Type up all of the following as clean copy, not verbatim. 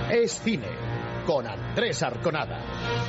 Es Cine, con Andrés Arconada.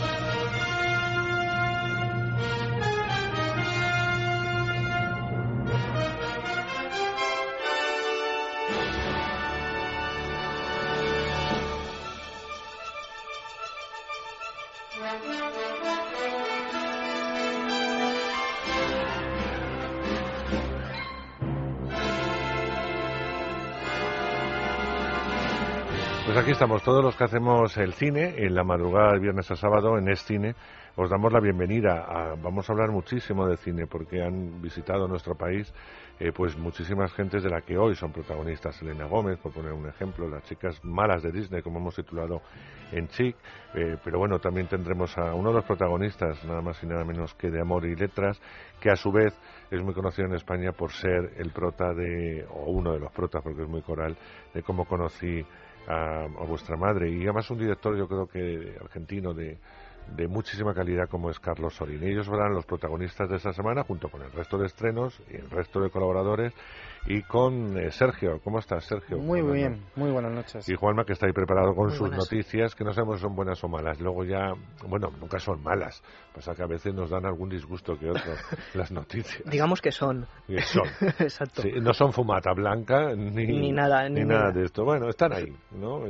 Pues aquí estamos, todos los que hacemos el cine, en la madrugada de viernes a sábado, en Es Cine, os damos la bienvenida. Vamos a hablar muchísimo de cine, porque han visitado nuestro país pues muchísimas gentes de la que hoy son protagonistas. Selena Gómez, por poner un ejemplo, las chicas malas de Disney, como hemos titulado en Chic, pero bueno, también tendremos a uno de los protagonistas, nada más y nada menos que de Amor y Letras, que a su vez es muy conocido en España por ser el prota o uno de los protas, porque es muy coral, de Cómo conocí a vuestra madre, y además un director, yo creo que argentino de muchísima calidad, como es Carlos Sorín. Ellos serán los protagonistas de esta semana, junto con el resto de estrenos y el resto de colaboradores, y con Sergio. ¿Cómo estás, Sergio? Muy bien, muy buenas noches. Y Juanma, que está ahí preparado con sus buenas noticias, que no sabemos si son buenas o malas. Luego ya, bueno, nunca son malas. Pasa que a veces nos dan algún disgusto que otro las noticias. Digamos que son. Que son. Exacto. Sí, no son fumata blanca ni nada de esto. Bueno, están ahí, ¿no?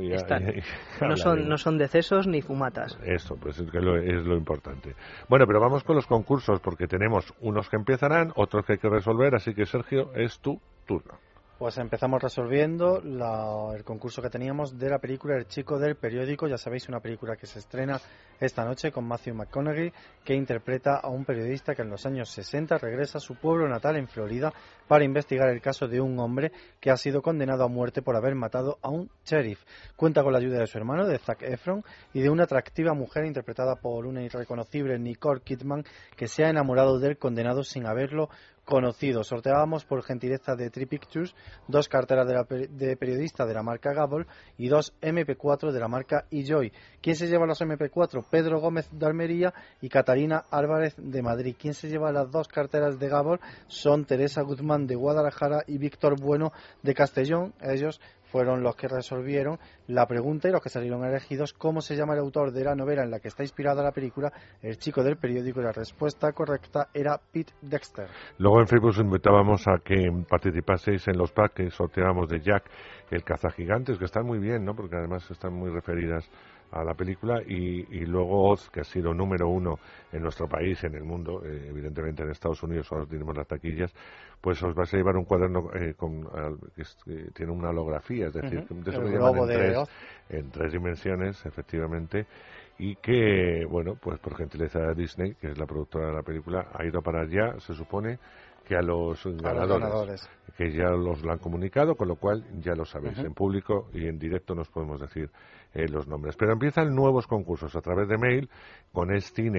No son decesos ni fumatas. Eso, pues es lo importante. Bueno, pero vamos con los concursos, porque tenemos unos que empezarán, otros que hay que resolver, así que, Sergio, es tu turno. Pues empezamos resolviendo el concurso que teníamos de la película El chico del periódico. Ya sabéis, una película que se estrena esta noche con Matthew McConaughey, que interpreta a un periodista que en los años 60 regresa a su pueblo natal en Florida para investigar el caso de un hombre que ha sido condenado a muerte por haber matado a un sheriff. Cuenta con la ayuda de su hermano, de Zac Efron, y de una atractiva mujer interpretada por una irreconocible Nicole Kidman, que se ha enamorado del condenado sin haberlo conocido. Sorteábamos, por gentileza de Tree Pictures, 2 carteras de periodista de la marca Gable y 2 MP4 de la marca eJoy. ¿Quién se lleva los MP4? Pedro Gómez de Almería y Catarina Álvarez de Madrid. ¿Quién se lleva las 2 carteras de Gable? Son Teresa Guzmán de Guadalajara y Víctor Bueno de Castellón. Ellos fueron los que resolvieron la pregunta y los que salieron elegidos. ¿Cómo se llama el autor de la novela en la que está inspirada la película El chico del periódico? Y la respuesta correcta era Pete Dexter. Luego en Facebook os invitábamos a que participaseis en los packs que sorteábamos de Jack, el cazagigantes, que están muy bien, ¿no? Porque además están muy referidas a la película, y luego Oz, que ha sido número 1 en nuestro país, en el mundo, evidentemente en Estados Unidos ahora tenemos las taquillas, pues os vais a llevar un cuaderno que tiene una holografía, es decir, de eso que llaman en 3 dimensiones, efectivamente, y que, bueno, pues por gentileza de Disney, que es la productora de la película, ha ido para allá, se supone, que a los ganadores, que ya los lo han comunicado, con lo cual ya lo sabéis, en público y en directo nos podemos decir los nombres. Pero empiezan nuevos concursos a través de mail, con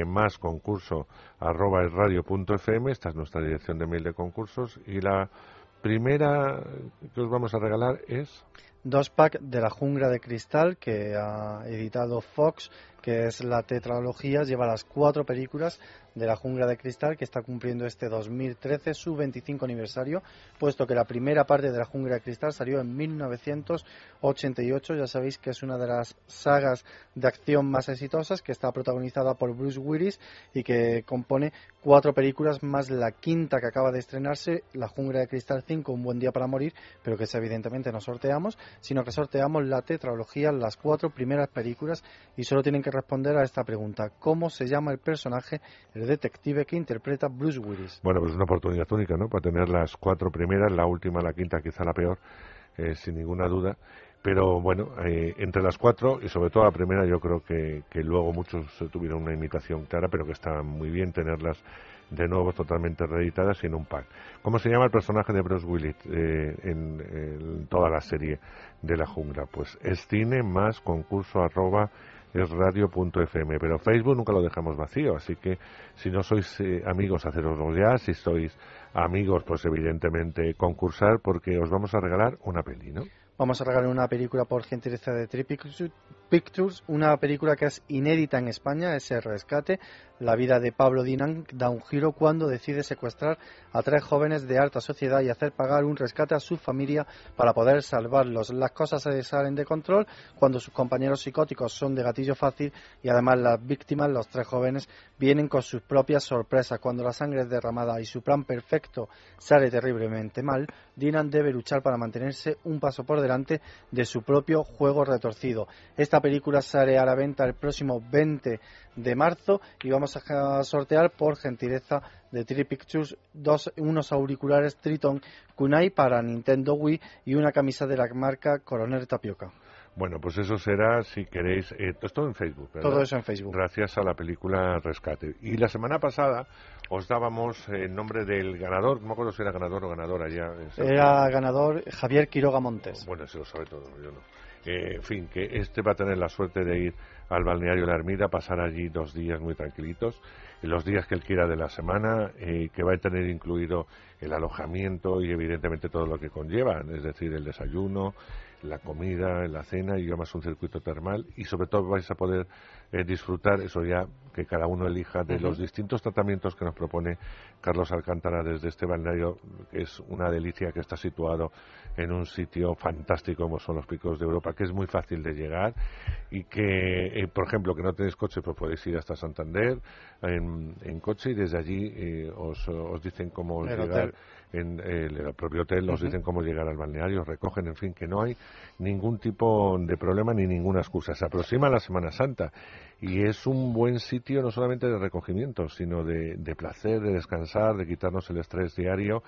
escine+concurso@esradio.fm. Esta es nuestra dirección de mail de concursos, y la primera que os vamos a regalar es 2 packs de La jungla de cristal, que ha editado Fox, que es la tetralogía, lleva las 4 películas de La jungla de cristal, que está cumpliendo este 2013 su 25 aniversario, puesto que la primera parte de La jungla de cristal salió en 1988. Ya sabéis que es una de las sagas de acción más exitosas, que está protagonizada por Bruce Willis y que compone 4 películas más la quinta que acaba de estrenarse, La jungla de cristal 5, Un buen día para morir, pero que evidentemente no sorteamos, sino que sorteamos la tetralogía, las 4 primeras películas, y solo tienen que responder a esta pregunta: ¿cómo se llama el personaje, el detective que interpreta Bruce Willis? Bueno, pues es una oportunidad única, ¿no?, para tener las 4 primeras, la última, la quinta, quizá la peor, sin ninguna duda. Pero bueno, entre las 4 y sobre todo la primera, yo creo que luego muchos tuvieron una imitación clara, pero que está muy bien tenerlas de nuevo totalmente reeditadas y en un pack. ¿Cómo se llama el personaje de Bruce Willis en toda la serie de La jungla? Pues es cine más concurso @esradio.fm, pero Facebook nunca lo dejamos vacío, así que si no sois amigos, haceroslo ya. Si sois amigos, pues evidentemente concursar, porque os vamos a regalar una peli, ¿no? Vamos a regalar una película por gentileza de Tree Pictures, una película que es inédita en España, es El Rescate. La vida de Pablo Dinan da un giro cuando decide secuestrar a 3 jóvenes de alta sociedad y hacer pagar un rescate a su familia para poder salvarlos. Las cosas se salen de control cuando sus compañeros psicóticos son de gatillo fácil y además las víctimas, los 3 jóvenes, vienen con sus propias sorpresas. Cuando la sangre es derramada y su plan perfecto sale terriblemente mal, Dinan debe luchar para mantenerse un paso por delante de su propio juego retorcido. Esta película sale a la venta el próximo 20 de marzo y vamos a sortear por gentileza de Tree Pictures unos auriculares Triton Kunai para Nintendo Wii y una camisa de la marca Coronel Tapioca. Bueno, pues eso será, si queréis, todo en Facebook, ¿verdad? Todo eso en Facebook. Gracias a la película Rescate. Y la semana pasada os dábamos el nombre del ganador, no me acuerdo si era ganador o ganadora ya. Era ganador Javier Quiroga Montes. Bueno, se lo sabe todo, yo no. En fin, que este va a tener la suerte de ir al balneario La Ermida, pasar allí 2 días muy tranquilitos, los días que él quiera de la semana, que va a tener incluido el alojamiento y evidentemente todo lo que conlleva, es decir, el desayuno, la comida, la cena y además un circuito termal, y sobre todo vais a poder disfrutar, eso ya que cada uno elija, de los distintos tratamientos que nos propone Carlos Alcántara desde este balneario, que es una delicia, que está situado en un sitio fantástico como son los Picos de Europa, que es muy fácil de llegar y que, por ejemplo, que no tenéis coche, pues podéis ir hasta Santander en coche y desde allí os dicen cómo llegar. En el propio hotel os dicen cómo llegar al balneario, os recogen, en fin, que no hay ningún tipo de problema ni ninguna excusa. Se aproxima la Semana Santa y es un buen sitio no solamente de recogimiento, sino de placer, de descansar, de quitarnos el estrés diario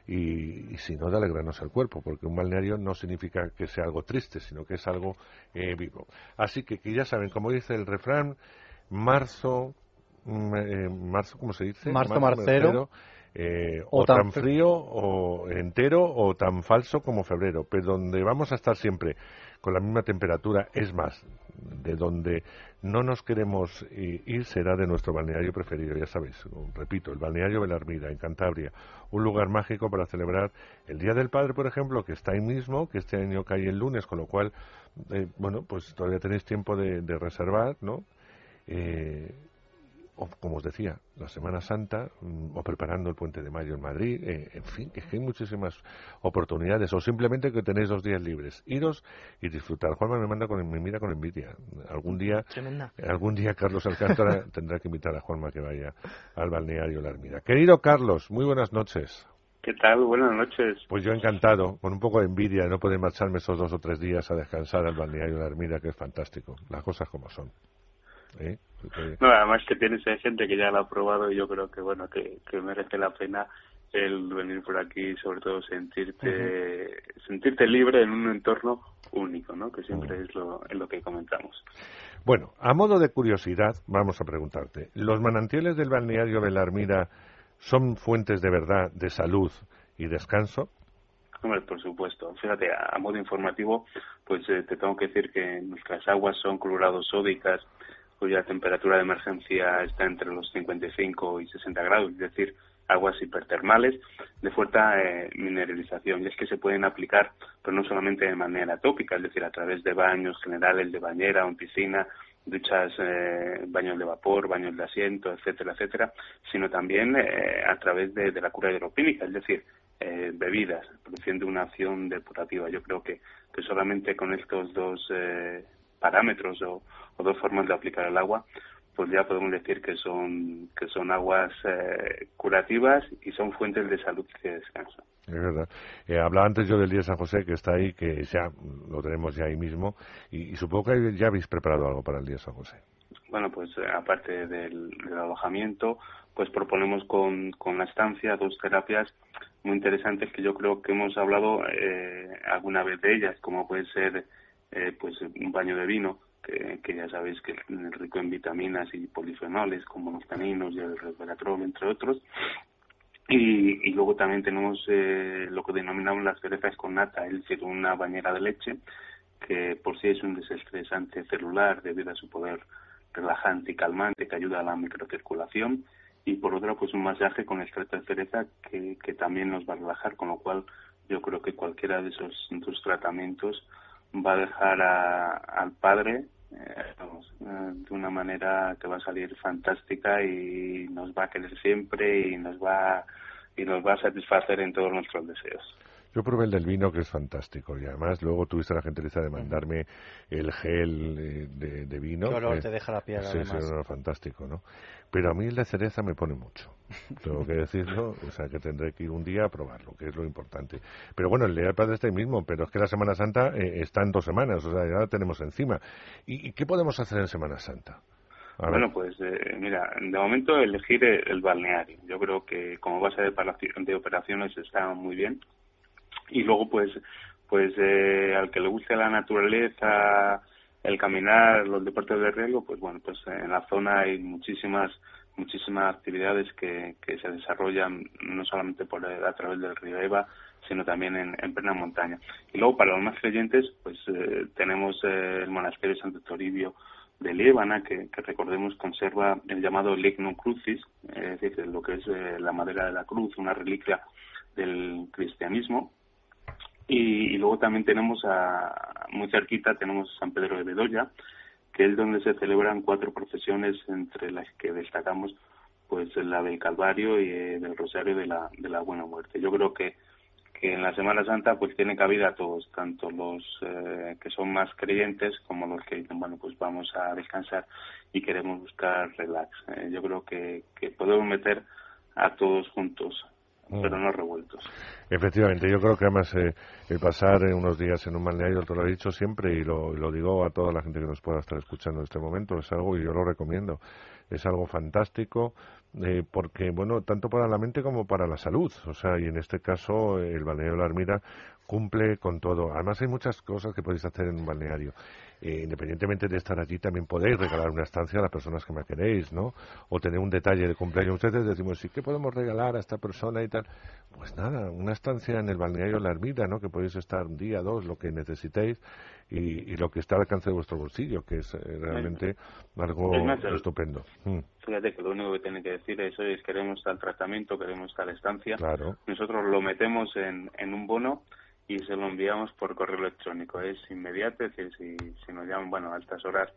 y si no, de alegrarnos el cuerpo, porque un balneario no significa que sea algo triste, sino que es algo vivo. Así que ya saben, como dice el refrán, marzo, ¿cómo se dice? Marzo marcero. O tan frío o entero o tan falso como febrero, pero donde vamos a estar siempre con la misma temperatura, es más, de donde no nos queremos ir será de nuestro balneario preferido, ya sabéis, repito, el balneario de la Ermida en Cantabria, un lugar mágico para celebrar el Día del Padre, por ejemplo, que está ahí mismo, que este año cae el lunes, con lo cual, bueno, pues todavía tenéis tiempo de reservar, ¿no? O, como os decía, la Semana Santa, o preparando el Puente de Mayo en Madrid, en fin, que hay muchísimas oportunidades, o simplemente que tenéis 2 días libres. Iros y disfrutar. Juanma me mira con envidia. Algún día Carlos Alcántara tendrá que invitar a Juanma que vaya al balneario La Ermida. Querido Carlos, muy buenas noches. ¿Qué tal? Buenas noches. Pues yo encantado, con un poco de envidia de no poder marcharme esos 2 o 3 días a descansar al balneario La Ermida, que es fantástico. Las cosas como son. No, además que tienes gente que ya lo ha probado y yo creo que bueno que merece la pena el venir por aquí, sobre todo sentirte libre en un entorno único, ¿no? Que siempre es lo que comentamos. Bueno, a modo de curiosidad, vamos a preguntarte, ¿los manantiales del balneario de La Ermida son fuentes de verdad de salud y descanso? Hombre, por supuesto. Fíjate, a modo informativo, pues te tengo que decir que nuestras aguas son clorados sódicas, cuya temperatura de emergencia está entre los 55 y 60 grados, es decir, aguas hipertermales de fuerte mineralización. Y es que se pueden aplicar, pero no solamente de manera tópica, es decir, a través de baños generales de bañera o en piscina, duchas, baños de vapor, baños de asiento, etcétera, etcétera, sino también a través de la cura hidropínica, es decir, bebidas, produciendo una acción depurativa. Yo creo que solamente con estos 2 parámetros o 2 formas de aplicar el agua, pues ya podemos decir que son aguas curativas y son fuentes de salud y de descanso. Es verdad. Hablaba antes yo del Día de San José, que está ahí, que ya lo tenemos ya ahí mismo, y supongo que ya habéis preparado algo para el Día de San José. Bueno, pues aparte del alojamiento, pues proponemos con la estancia 2 terapias muy interesantes que yo creo que hemos hablado alguna vez de ellas, como puede ser pues un baño de vino, que ya sabéis que es rico en vitaminas y polifenoles como los taninos y el resveratrol, entre otros. Y luego también tenemos lo que denominamos las cerezas con nata, es decir, una bañera de leche que por sí es un desestresante celular debido a su poder relajante y calmante que ayuda a la microcirculación, y por otro pues un masaje con extracto de cereza que también nos va a relajar, con lo cual yo creo que cualquiera de esos 2 tratamientos va a dejar al padre de una manera que va a salir fantástica y nos va a querer siempre y nos va a satisfacer en todos nuestros deseos. Yo probé el del vino, que es fantástico, y además luego tuviste la gentileza de mandarme el gel de vino. Qué olor te deja la piel, sí, además. Sí, fantástico, ¿no? Pero a mí el de cereza me pone mucho, tengo que decirlo, o sea que tendré que ir un día a probarlo, que es lo importante. Pero bueno, el de iPad está ahí mismo, pero es que la Semana Santa está en 2 semanas, o sea, ya la tenemos encima. ¿Y qué podemos hacer en Semana Santa? Bueno, pues mira, de momento elegir el balneario. Yo creo que como base de operaciones está muy bien. Y luego pues al que le guste la naturaleza, el caminar, los deportes de riesgo, pues bueno, pues en la zona hay muchísimas actividades que se desarrollan no solamente a través del río Eva, sino también en plena montaña. Y luego para los más creyentes, pues tenemos el monasterio de Santo Toribio de Liébana, que recordemos conserva el llamado Lignum Crucis, es decir, lo que es la madera de la cruz, una reliquia del cristianismo. Y luego también tenemos muy cerquita tenemos San Pedro de Bedoya, que es donde se celebran 4 procesiones, entre las que destacamos pues la del Calvario y del Rosario de la Buena Muerte. Yo creo que en la Semana Santa pues tiene cabida a todos, tanto los que son más creyentes como los que dicen, bueno, pues vamos a descansar y queremos buscar relax. Yo creo que podemos meter a todos juntos, pero no revueltos. Efectivamente, yo creo que además el pasar unos días en un balneario, te lo he dicho siempre y lo digo a toda la gente que nos pueda estar escuchando en este momento, es algo, y yo lo recomiendo, es algo fantástico, porque, bueno, tanto para la mente como para la salud, o sea, y en este caso el balneario de la Ermida cumple con todo. Además hay muchas cosas que podéis hacer en un balneario. Independientemente de estar allí, también podéis regalar una estancia a las personas que más queréis, ¿no? O tener un detalle de cumpleaños. Ustedes decimos, ¿sí qué podemos regalar a esta persona y tal? Pues nada, una estancia en el balneario La Ermida, ¿no? Que podéis estar un día, 2, lo que necesitéis y lo que está al alcance de vuestro bolsillo, que es realmente algo estupendo. Fíjate que lo único que tiene que decir es, oye, queremos tal tratamiento, queremos tal estancia. Claro. Nosotros lo metemos en un bono y se lo enviamos por correo electrónico. Es inmediato, es decir, si nos llaman, bueno, a estas horas,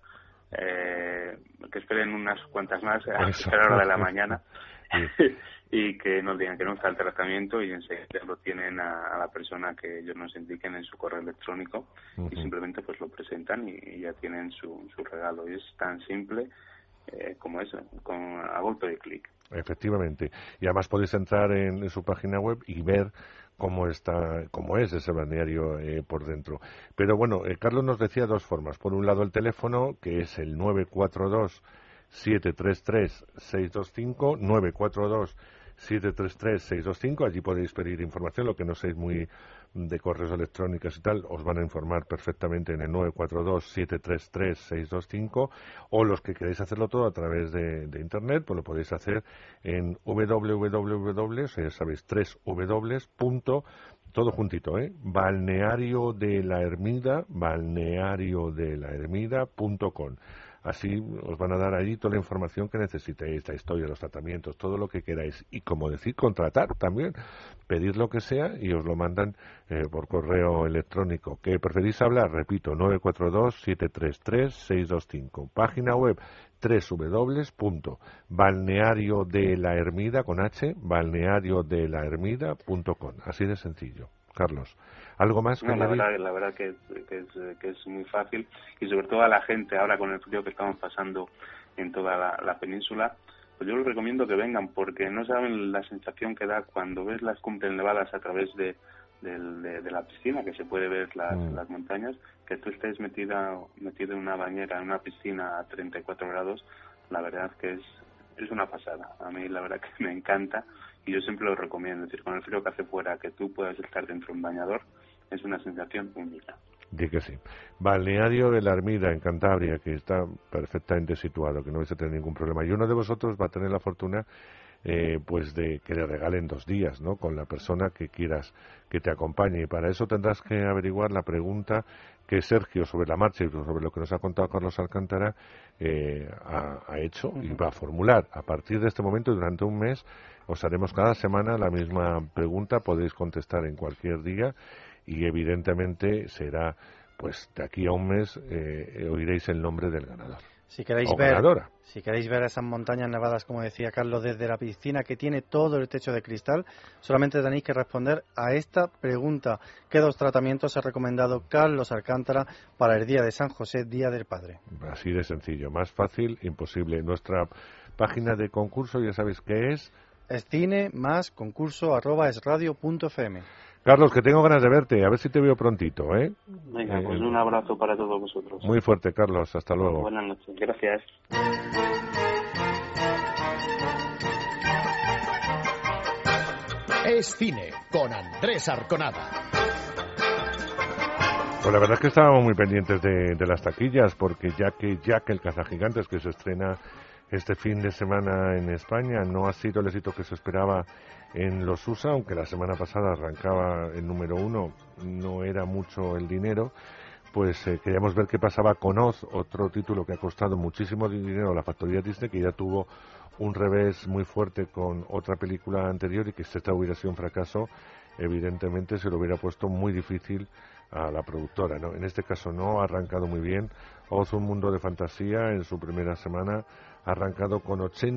que esperen unas cuantas más a la hora de la mañana y que nos digan que no está el tratamiento y enseguida lo tienen a la persona que ellos nos indiquen en su correo electrónico y simplemente pues lo presentan y ya tienen su regalo. Y es tan simple como eso, a golpe de clic. Efectivamente. Y además podéis entrar en su página web y ver cómo es ese balneario por dentro. Pero bueno, Carlos nos decía 2 formas. Por un lado el teléfono, que es el 942-733-625, 942-733-625. Allí podéis pedir información, lo que no seáis muy de correos electrónicos y tal, os van a informar perfectamente en el 942-733-625, o los que queréis hacerlo todo a través de Internet, pues lo podéis hacer en www, o sea, ya sabéis, 3W. Todo juntito, balneariodelahermida.com. Así os van a dar allí toda la información que necesitéis, la historia, los tratamientos, todo lo que queráis. Y como decir, contratar también, pedir lo que sea y os lo mandan por correo electrónico. ¿Que preferís hablar? Repito, 942-733-625. Página web www.balneariodelahermida, con H, balneariodelahermida.com. Así de sencillo. Carlos, ¿algo más? No, la verdad que es muy fácil y sobre todo a la gente ahora con el frío que estamos pasando en toda la península, pues yo les recomiendo que vengan porque no saben la sensación que da cuando ves las cumbres nevadas a través de la piscina, que se puede ver las montañas, que tú estés metido en una bañera, en una piscina a 34 grados, la verdad que es una pasada. A mí la verdad que me encanta y yo siempre lo recomiendo. Es decir, con el frío que hace fuera, que tú puedas estar dentro de un bañador, es una sensación única. Di que sí. Balneario de la Ermida, en Cantabria, que está perfectamente situado, que no vais a tener ningún problema. Y uno de vosotros va a tener la fortuna pues de que le regalen 2 días, ¿no? Con la persona que quieras que te acompañe. Y para eso tendrás que averiguar la pregunta que Sergio, sobre la marcha y sobre lo que nos ha contado Carlos Alcántara, ha hecho y va a formular. A partir de este momento, durante un mes, os haremos cada semana la misma pregunta. Podéis contestar en cualquier día y evidentemente será pues de aquí a un mes oiréis el nombre del ganador. Si queréis ver esas montañas nevadas, como decía Carlos, desde la piscina que tiene todo el techo de cristal, solamente tenéis que responder a esta pregunta. ¿Qué 2 tratamientos ha recomendado Carlos Alcántara para el día de San José, Día del Padre? Así de sencillo, más fácil, imposible. Nuestra página de concurso, ya sabéis qué es. Es cine más concurso@esradio.fm. Carlos, que tengo ganas de verte, a ver si te veo prontito, ¿eh? Venga, pues un abrazo para todos vosotros. Muy fuerte, Carlos, hasta luego. Buenas noches, gracias. Es cine con Andrés Arconada. Pues la verdad es que estábamos muy pendientes de las taquillas, porque Jack el cazagigantes, que se estrena este fin de semana en España, no ha sido el éxito que se esperaba en los USA, aunque la semana pasada arrancaba el número 1, no era mucho el dinero. Pues queríamos ver qué pasaba con Oz, otro título que ha costado muchísimo dinero a la factoría Disney, que ya tuvo un revés muy fuerte con otra película anterior, y que si esta hubiera sido un fracaso, evidentemente se lo hubiera puesto muy difícil a la productora, ¿no? En este caso no, ha arrancado muy bien. Oz, un mundo de fantasía, en su primera semana ha arrancado con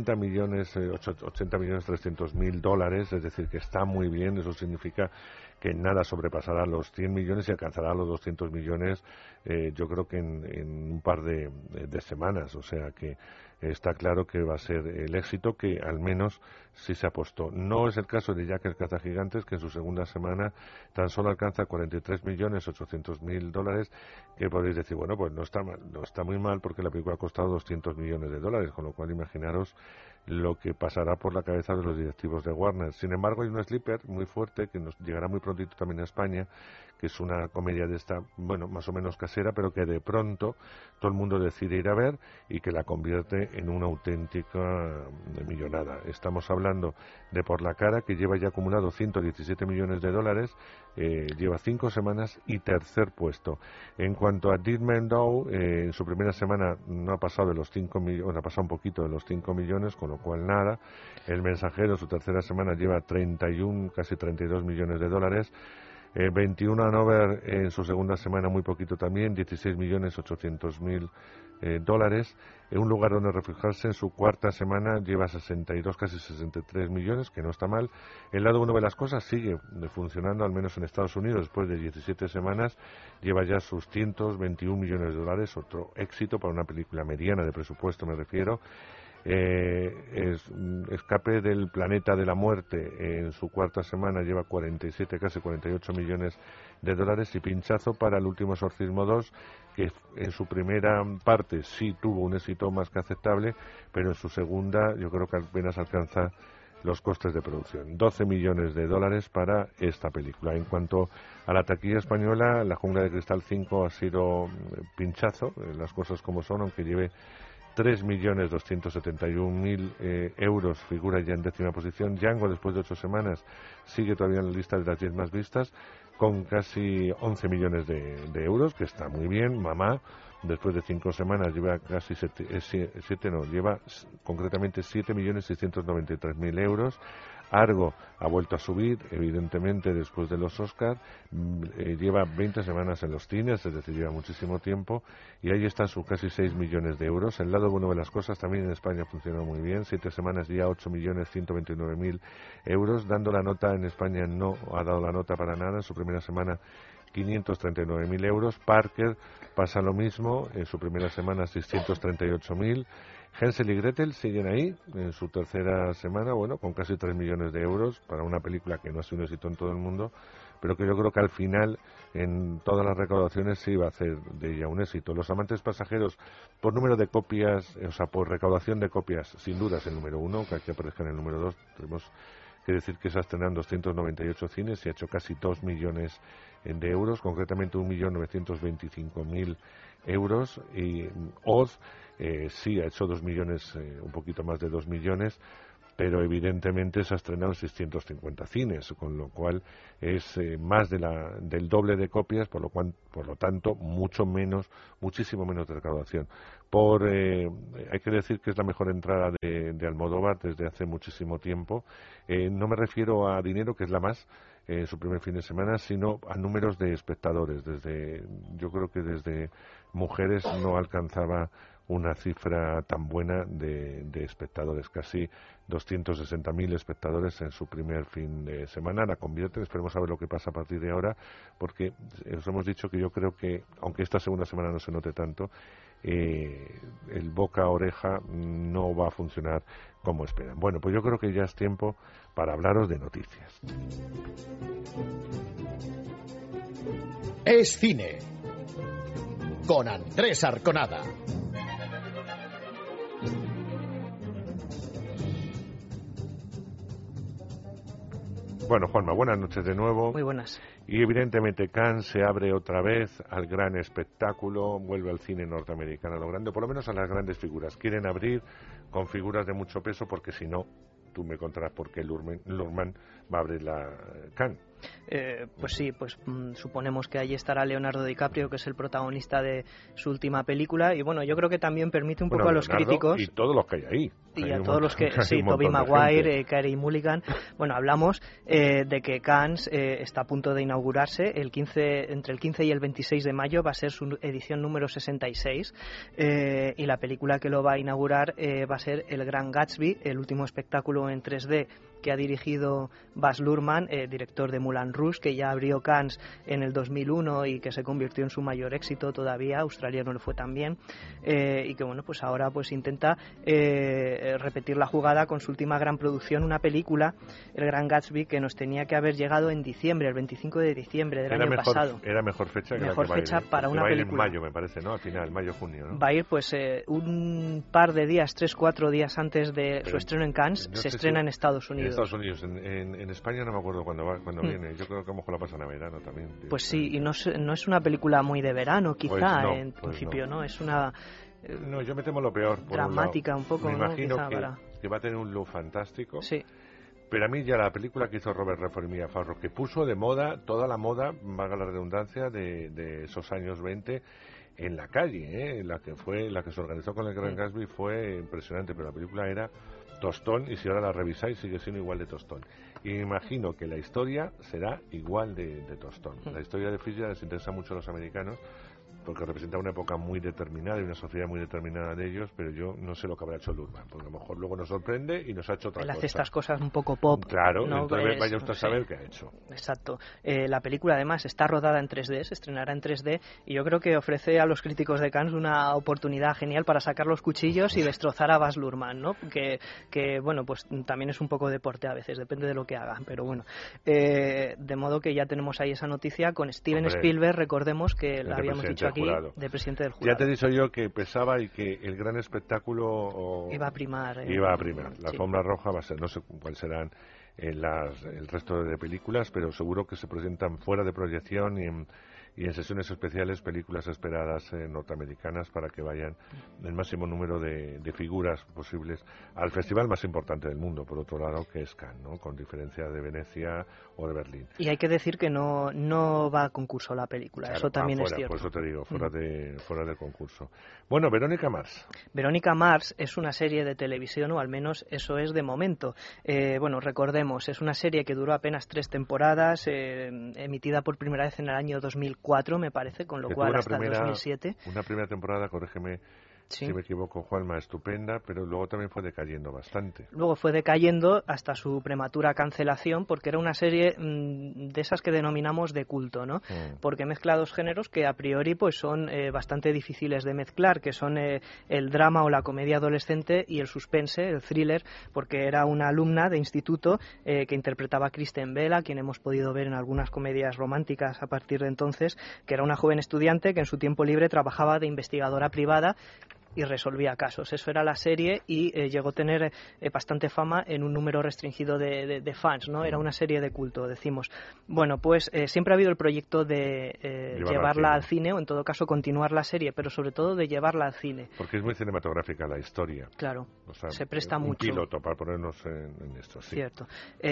80.300.000 dólares, es decir, que está muy bien. Eso significa que nada sobrepasará los 100 millones y alcanzará los 200 millones, yo creo que en un par de semanas. O sea que está claro que va a ser el éxito que al menos sí se apostó. No es el caso de Jack el cazagigantes, que en su segunda semana tan solo alcanza 43.800.000 dólares, que podéis decir, bueno, pues no está mal, no está muy mal, porque la película ha costado 200 millones de dólares, con lo cual imaginaros lo que pasará por la cabeza de los directivos de Warner. Sin embargo, hay un sleeper muy fuerte que nos llegará muy prontito también a España, que es una comedia de esta, bueno, más o menos casera, pero que de pronto todo el mundo decide ir a ver y que la convierte en una auténtica millonada. Estamos hablando de Por la cara, que lleva ya acumulado 117 millones de dólares, lleva 5 semanas y tercer puesto. En cuanto a Dead Man Doe, en su primera semana no ha pasado de los 5 millones, ha pasado un poquito de los 5 millones, con lo cual nada. El Mensajero, en su tercera semana, lleva 31, casi 32 millones de dólares. 21 Hanover en su segunda semana, muy poquito también, 16.800.000 dólares. Un lugar donde refugiarse, en su cuarta semana lleva 62, casi 63 millones, que no está mal. El lado uno de las cosas sigue funcionando, al menos en Estados Unidos, después de 17 semanas, lleva ya sus 121 millones de dólares, otro éxito para una película mediana de presupuesto, me refiero. Escape del planeta de la muerte, en su cuarta semana lleva 47, casi 48 millones de dólares, y Pinchazo para El último exorcismo 2, que en su primera parte sí tuvo un éxito más que aceptable, pero en su segunda yo creo que apenas alcanza los costes de producción. 12 millones de dólares para esta película. En cuanto a la taquilla española, La jungla de cristal 5 ha sido Pinchazo, las cosas como son, aunque lleve 3.271.000 euros, figura ya en décima posición. Django, después de 8 semanas, sigue todavía en la lista de las 10 más vistas, con casi 11 millones de euros, que está muy bien. Mamá, después de 5 semanas, lleva casi lleva concretamente 7.693.000 euros. Argo ha vuelto a subir, evidentemente, después de los Oscars. Lleva 20 semanas en los cines, es decir, lleva muchísimo tiempo, y ahí están sus casi 6 millones de euros. El lado bueno de las cosas también en España ha funcionado muy bien. 7 semanas ya 8.129.000 euros. Dando la nota, en España no ha dado la nota para nada. En su primera semana 539.000 euros. Parker pasa lo mismo, en su primera semana 638.000. Hansel y Gretel siguen ahí en su tercera semana, bueno, con casi 3 millones de euros para una película que no ha sido un éxito en todo el mundo, pero que yo creo que al final, en todas las recaudaciones, sí va a hacer de ella un éxito. Los amantes pasajeros, por número de copias, o sea, por recaudación de copias, sin duda es el número 1, que aquí aparezca en el número 2, tenemos que decir que se ha estrenado en 298 cines y ha hecho casi 2 millones de euros, concretamente 1.925.000 euros, y Oz sí ha hecho 2 millones, un poquito más de 2 millones, pero evidentemente se ha estrenado en 650 cines, con lo cual es más del doble de copias, por lo tanto, muchísimo menos de recaudación. Hay que decir que es la mejor entrada de Almodóvar desde hace muchísimo tiempo. No me refiero a dinero, que es la más, su primer fin de semana, sino a números de espectadores. Yo creo que desde Mujeres no alcanzaba una cifra tan buena de espectadores, casi 260.000 espectadores en su primer fin de semana. La convierten, esperemos a ver lo que pasa a partir de ahora, porque os hemos dicho que yo creo que, aunque esta segunda semana no se note tanto, el boca a oreja no va a funcionar como esperan. Bueno, pues yo creo que ya es tiempo para hablaros de noticias. Es cine con Andrés Arconada. Bueno, Juanma, buenas noches de nuevo. Muy buenas. Y evidentemente Cannes se abre otra vez al gran espectáculo, vuelve al cine norteamericano a lo grande, por lo menos a las grandes figuras. Quieren abrir con figuras de mucho peso porque si no, tú me contarás por qué Luhrmann va a abrir la Cannes. Pues sí, suponemos que allí estará Leonardo DiCaprio, que es el protagonista de su última película, y bueno, yo creo que también permite un poco a los críticos y todos los que hay ahí. Y a todos los que, sí, Tobey Maguire, Carey Mulligan. Bueno, hablamos de que Cannes está a punto de inaugurarse entre el 15 y el 26 de mayo, va a ser su edición número 66, y la película que lo va a inaugurar va a ser El Gran Gatsby, el último espectáculo en 3D que ha dirigido Baz Luhrmann, director de Moulin Rouge, que ya abrió Cannes en el 2001 y que se convirtió en su mayor éxito todavía. Australia no le fue tan bien, y que bueno, pues ahora pues intenta repetir la jugada con su última gran producción, una película, El Gran Gatsby, que nos tenía que haber llegado en diciembre, el 25 de diciembre del año pasado. Era mejor fecha que mejor la que fecha para una película. Va a ir en mayo, me parece, ¿no? Al final, mayo-junio, ¿no? Va a ir pues un par de días, 3-4 días antes de su estreno en Cannes, se estrena en Estados Unidos. En Estados Unidos, en España no me acuerdo cuándo viene. Yo creo que a lo mejor la pasan a verano también. Pues sí, y no es una película muy de verano, quizá, pues no, en principio, ¿no? Es una... No, yo me temo lo peor. Dramática un poco, me imagino ¿no? que va a tener un look fantástico. Sí. Pero a mí ya la película que hizo Robert Redford y Mia Farrow, que puso de moda toda la moda, valga la redundancia, de esos años 20 en la calle, la que se organizó con el Gran Gatsby fue impresionante, pero la película era tostón, y si ahora la revisáis sigue siendo igual de tostón. Y me imagino que la historia será igual de tostón. La historia de Fitzgerald les interesa mucho a los americanos porque representa una época muy determinada y una sociedad muy determinada de ellos, pero yo no sé lo que habrá hecho Luhrmann, porque a lo mejor luego nos sorprende y nos ha hecho otra cosa. Él hace estas cosas un poco pop. Claro, ¿no? Entonces vaya usted a saber qué ha hecho. Exacto. La película además está rodada en 3D, se estrenará en 3D, y yo creo que ofrece a los críticos de Cannes una oportunidad genial para sacar los cuchillos y destrozar a Baz Luhrmann, ¿no? Que bueno, pues también es un poco deporte a veces, depende de lo que hagan, pero bueno. De modo que ya tenemos ahí esa noticia con Steven Spielberg, recordemos que la habíamos dicho aquí, de presidente del jurado. Ya te he dicho yo que pesaba y que el gran espectáculo iba a primar. La alfombra roja va a ser, no sé cuáles serán el resto de películas, pero seguro que se presentan fuera de proyección y en sesiones especiales películas esperadas norteamericanas para que vayan el máximo número de figuras posibles al festival más importante del mundo, por otro lado, que es Cannes, ¿no? Con diferencia de Venecia o de Berlín. Y hay que decir que no va a concurso la película, claro, eso también es cierto. Por eso te digo, fuera del concurso. Bueno, Verónica Mars. Verónica Mars es una serie de televisión, o al menos eso es de momento. Bueno, recordemos, es una serie que duró apenas 3 temporadas, emitida por primera vez en el año 2004, me parece, con lo cual hasta el 2007. Una primera temporada, corrígeme si me equivoco, Juanma, estupenda, pero luego también fue decayendo bastante. Luego fue decayendo hasta su prematura cancelación, porque era una serie de esas que denominamos de culto, ¿no? Porque mezcla dos géneros que a priori pues son bastante difíciles de mezclar, que son el drama o la comedia adolescente y el suspense, el thriller, porque era una alumna de instituto que interpretaba a Kristen Bell, a quien hemos podido ver en algunas comedias románticas a partir de entonces, que era una joven estudiante que en su tiempo libre trabajaba de investigadora privada y resolvía casos. Eso era la serie y llegó a tener bastante fama en un número restringido de fans, ¿no? Era una serie de culto, decimos. Bueno, pues siempre ha habido el proyecto de llevarla al cine, o en todo caso continuar la serie, pero sobre todo de llevarla al cine. Porque es muy cinematográfica la historia. Claro, o sea, se presta un mucho. Piloto para ponernos en esto, sí. Cierto.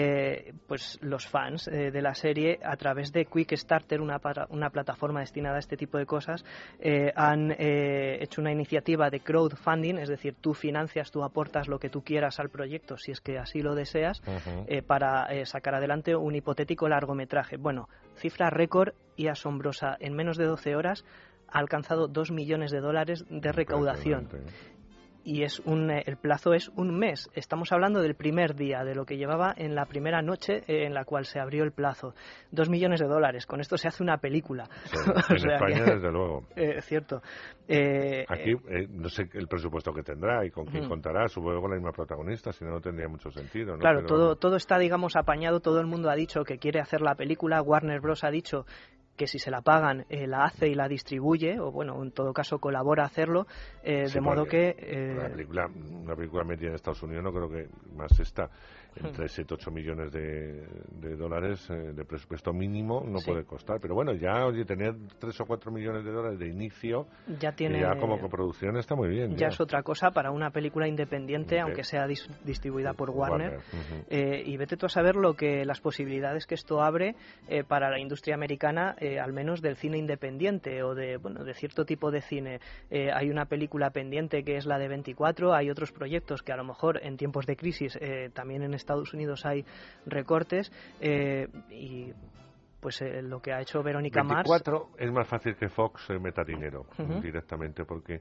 Pues los fans de la serie, a través de Quickstarter, una plataforma destinada a este tipo de cosas, han hecho una iniciativa de crowdfunding, es decir, tú financias, tú aportas lo que tú quieras al proyecto, si es que así lo deseas, para sacar adelante un hipotético largometraje. Bueno, cifra récord y asombrosa. En menos de 12 horas ha alcanzado $2 millones de recaudación. Y el plazo es un mes. Estamos hablando del primer día, de lo que llevaba en la primera noche en la cual se abrió el plazo. $2 millones. Con esto se hace una película. Sí, en España, desde luego. Cierto. Aquí no sé el presupuesto que tendrá y con quién contará. Supongo con la misma protagonista, si no, no tendría mucho sentido, ¿no? Claro, todo está, digamos, apañado. Todo el mundo ha dicho que quiere hacer la película. Warner Bros. Ha dicho que si se la pagan, la hace y la distribuye, o bueno, en todo caso colabora a hacerlo, de modo que... Una película metida en Estados Unidos no creo que más está. Entre 7-8 millones de dólares de presupuesto mínimo no puede costar. Pero bueno, ya tener 3 o 4 millones de dólares de inicio, ya como coproducción está muy bien. Ya es otra cosa para una película independiente, aunque sea distribuida por Warner. Y vete tú a saber las posibilidades que esto abre para la industria americana, al menos del cine independiente o de cierto tipo de cine. Hay una película pendiente que es la de 24, hay otros proyectos que a lo mejor en tiempos de crisis también en Estados Unidos hay recortes y pues lo que ha hecho Verónica Mars... 24 es más fácil que Fox meta dinero directamente, porque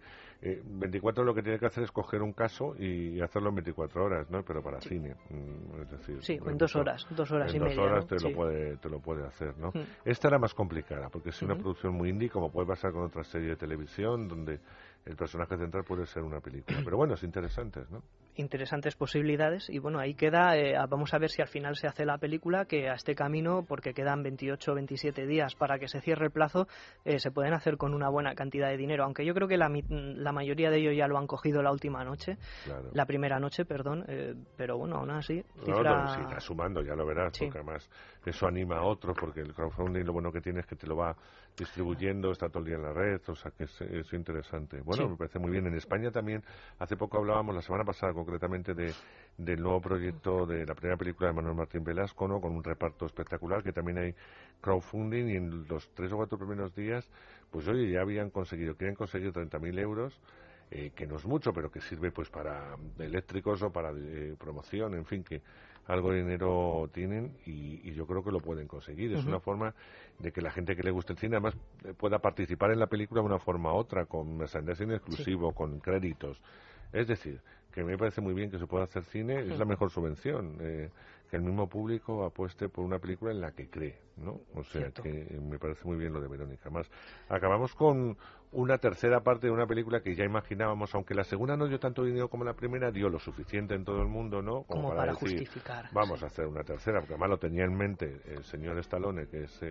24 lo que tiene que hacer es coger un caso y hacerlo en 24 horas, ¿no? Pero para cine, es decir... en 2 horas, 2 horas y media. En 2 horas te lo puede hacer, ¿no? Esta era más complicada, porque es una producción muy indie, como puede pasar con otra serie de televisión, donde el personaje central puede ser una película. Pero bueno, es interesante, ¿no? Interesantes posibilidades y bueno, ahí queda, vamos a ver si al final se hace la película, que a este camino, porque quedan 28 o 27 días para que se cierre el plazo, se pueden hacer con una buena cantidad de dinero, aunque yo creo que la mayoría de ellos ya lo han cogido la última noche, la primera noche, perdón, pero bueno, aún así si estás sumando, ya lo verás, porque además eso anima a otros, porque el crowdfunding lo bueno que tiene es que te lo va distribuyendo, está todo el día en la red, o sea que es interesante. Bueno, me parece muy bien. En España también, hace poco hablábamos, la semana pasada concretamente, del nuevo proyecto de la primera película de Manuel Martín Velasco, ¿no? Con un reparto espectacular, que también hay crowdfunding, y en los 3 o 4 primeros días, pues oye, ya quieren conseguir 30.000 euros, que no es mucho, pero que sirve pues para eléctricos o para promoción, en fin, que algo de dinero tienen y yo creo que lo pueden conseguir. Es una forma de que la gente que le guste el cine además pueda participar en la película de una forma u otra, con merchandising exclusivo, con créditos. Es decir, que me parece muy bien que se pueda hacer cine, es la mejor subvención, que el mismo público apueste por una película en la que cree, ¿no? O sea, que me parece muy bien lo de Verónica. Más, acabamos con una tercera parte de una película que ya imaginábamos, aunque la segunda no dio tanto dinero como la primera, dio lo suficiente en todo el mundo, ¿no? Como para decir, justificar. Vamos a hacer una tercera, porque además lo tenía en mente el señor Stallone, que es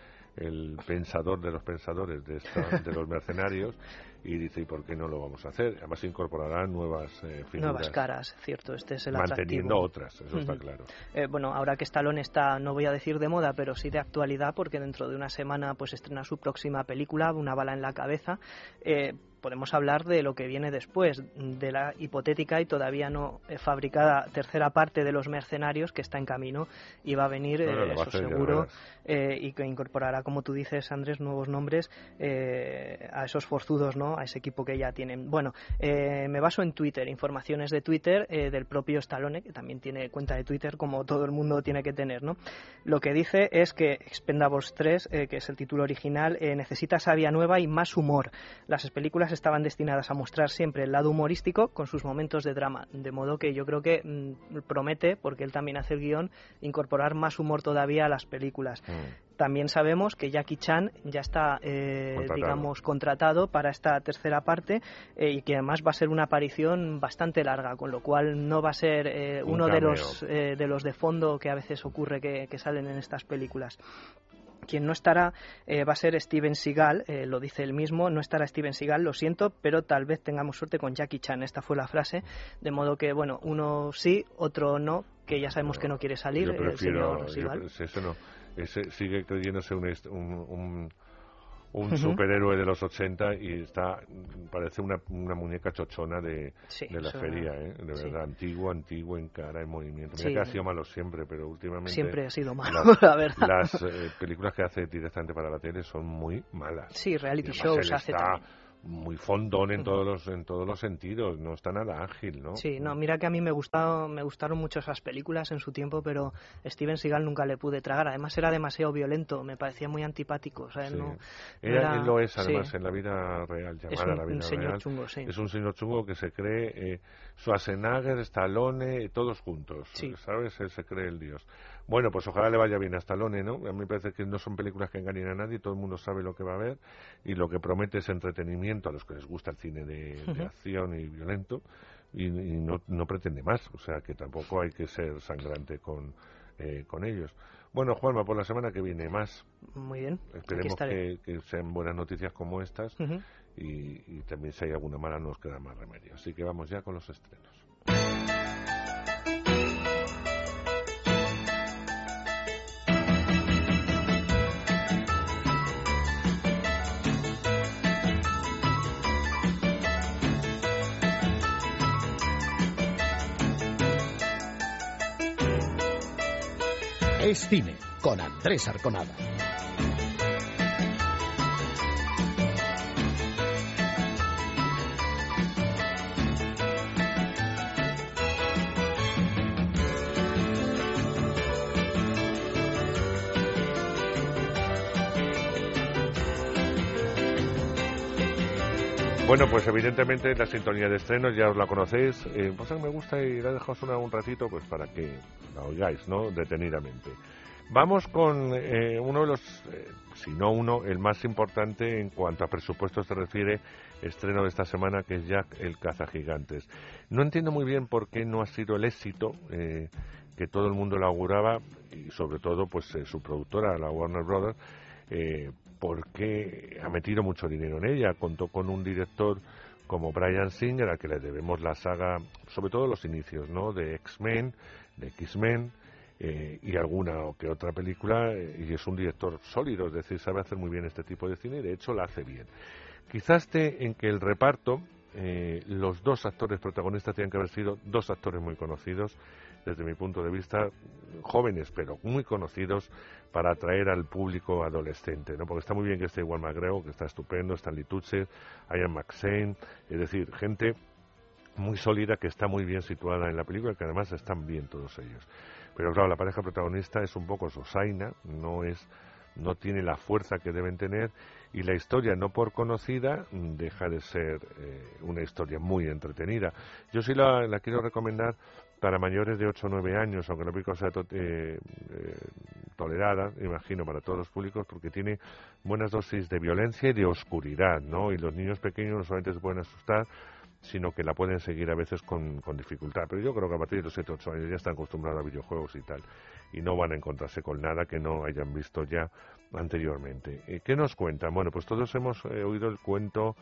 el pensador de los pensadores de los mercenarios, y dice, ¿y por qué no lo vamos a hacer? Además incorporarán nuevas figuras. Nuevas caras, cierto, este es el manteniendo atractivo. Otras, eso está claro. Bueno, ahora que Stallone está, no voy a decir de moda, pero sí de actualidad, porque dentro de una semana pues estrena su próxima película, Una bala en la cabeza. Podemos hablar de lo que viene después, de la hipotética y todavía no fabricada tercera parte de Los Mercenarios, que está en camino y va a venir, eso seguro, y que incorporará, como tú dices, Andrés, nuevos nombres a esos forzudos, ¿no? A ese equipo que ya tienen. Bueno, me baso en Twitter, informaciones de Twitter del propio Stallone, que también tiene cuenta de Twitter, como todo el mundo tiene que tener, ¿no? Lo que dice es que Expendables 3, que es el título original, necesita savia nueva y más humor. Las películas estaban destinadas a mostrar siempre el lado humorístico con sus momentos de drama, de modo que yo creo que promete, porque él también hace el guión, incorporar más humor todavía a las películas. También sabemos que Jackie Chan ya está, digamos, contratado para esta tercera parte y que además va a ser una aparición bastante larga, con lo cual no va a ser uno de los de fondo que a veces ocurre que salen en estas películas. Quien no estará va a ser Steven Seagal, lo dice él mismo, no estará Steven Seagal, lo siento, pero tal vez tengamos suerte con Jackie Chan, esta fue la frase, de modo que, bueno, uno sí, otro no, que ya sabemos que no quiere salir, yo prefiero, el señor Seagal. Eso no, sigue creyéndose un superhéroe de los 80 y parece una muñeca chochona de la feria, de verdad, antiguo en cara, en movimiento. Mira que ha sido malo siempre, pero últimamente siempre ha sido malo, la verdad. Las películas que hace directamente para la tele son muy malas. Sí, reality shows hace también. muy fondón en todos los sentidos, no está nada ágil, ¿no? Sí, no, mira que a mí me gustaron mucho esas películas en su tiempo, pero Steven Seagal nunca le pude tragar. Además era demasiado violento, me parecía muy antipático. O sea, Sí. no Él lo es, sí. además, en la vida real, llamada la vida un señor real. chungo, sí. Es un señor chungo que se cree Schwarzenegger, Stallone, todos juntos, Sí. ¿sabes? Él se cree el dios. Bueno, pues ojalá le vaya bien a Stallone, ¿no? A mí me parece que no son películas que engañen a nadie, todo el mundo sabe lo que va a ver y lo que promete es entretenimiento a los que les gusta el cine de acción y violento y no pretende más, o sea que tampoco hay que ser sangrante con ellos. Bueno, Juanma, por la semana que viene más. Muy bien. Esperemos que sean buenas noticias como estas y también si hay alguna mala nos queda más remedio. Así que vamos ya con los estrenos. Es cine, con Andrés Arconada. Bueno, pues evidentemente la sintonía de estrenos ya os la conocéis. Pues me gusta y la dejo sonar un ratito pues para que la oigáis, ¿no? Detenidamente. Vamos con uno de los, si no uno, el más importante en cuanto a presupuesto se refiere, estreno de esta semana, que es Jack el cazagigantes. No entiendo muy bien por qué no ha sido el éxito que todo el mundo le auguraba, y sobre todo pues su productora, la Warner Brothers, porque ha metido mucho dinero en ella. Contó con un director como Bryan Singer, al que le debemos la saga, sobre todo los inicios, ¿no? De X-Men, de X-Men, y alguna o que otra película, y es un director sólido, es decir, sabe hacer muy bien este tipo de cine y de hecho lo hace bien. Quizás esté en que el reparto, los dos actores protagonistas tienen que haber sido dos actores muy conocidos, desde mi punto de vista, jóvenes pero muy conocidos para atraer al público adolescente, ¿no? Porque está muy bien que esté Ewan McGregor, que está estupendo, Stanley Tucci, Ian McShane, es decir, gente muy sólida que está muy bien situada en la película, que además están bien todos ellos. Pero claro, la pareja protagonista es un poco sosaina, no tiene la fuerza que deben tener, y la historia, no por conocida, deja de ser una historia muy entretenida. Yo sí la quiero recomendar para mayores de 8 o 9 años, aunque la película sea tolerada, imagino, para todos los públicos, porque tiene buenas dosis de violencia y de oscuridad, ¿no? Y los niños pequeños no solamente se pueden asustar, sino que la pueden seguir a veces con dificultad. Pero yo creo que a partir de los 7 o 8 años ya están acostumbrados a videojuegos y tal, y no van a encontrarse con nada que no hayan visto ya anteriormente. ¿Qué nos cuentan? Bueno, pues todos hemos oído el cuento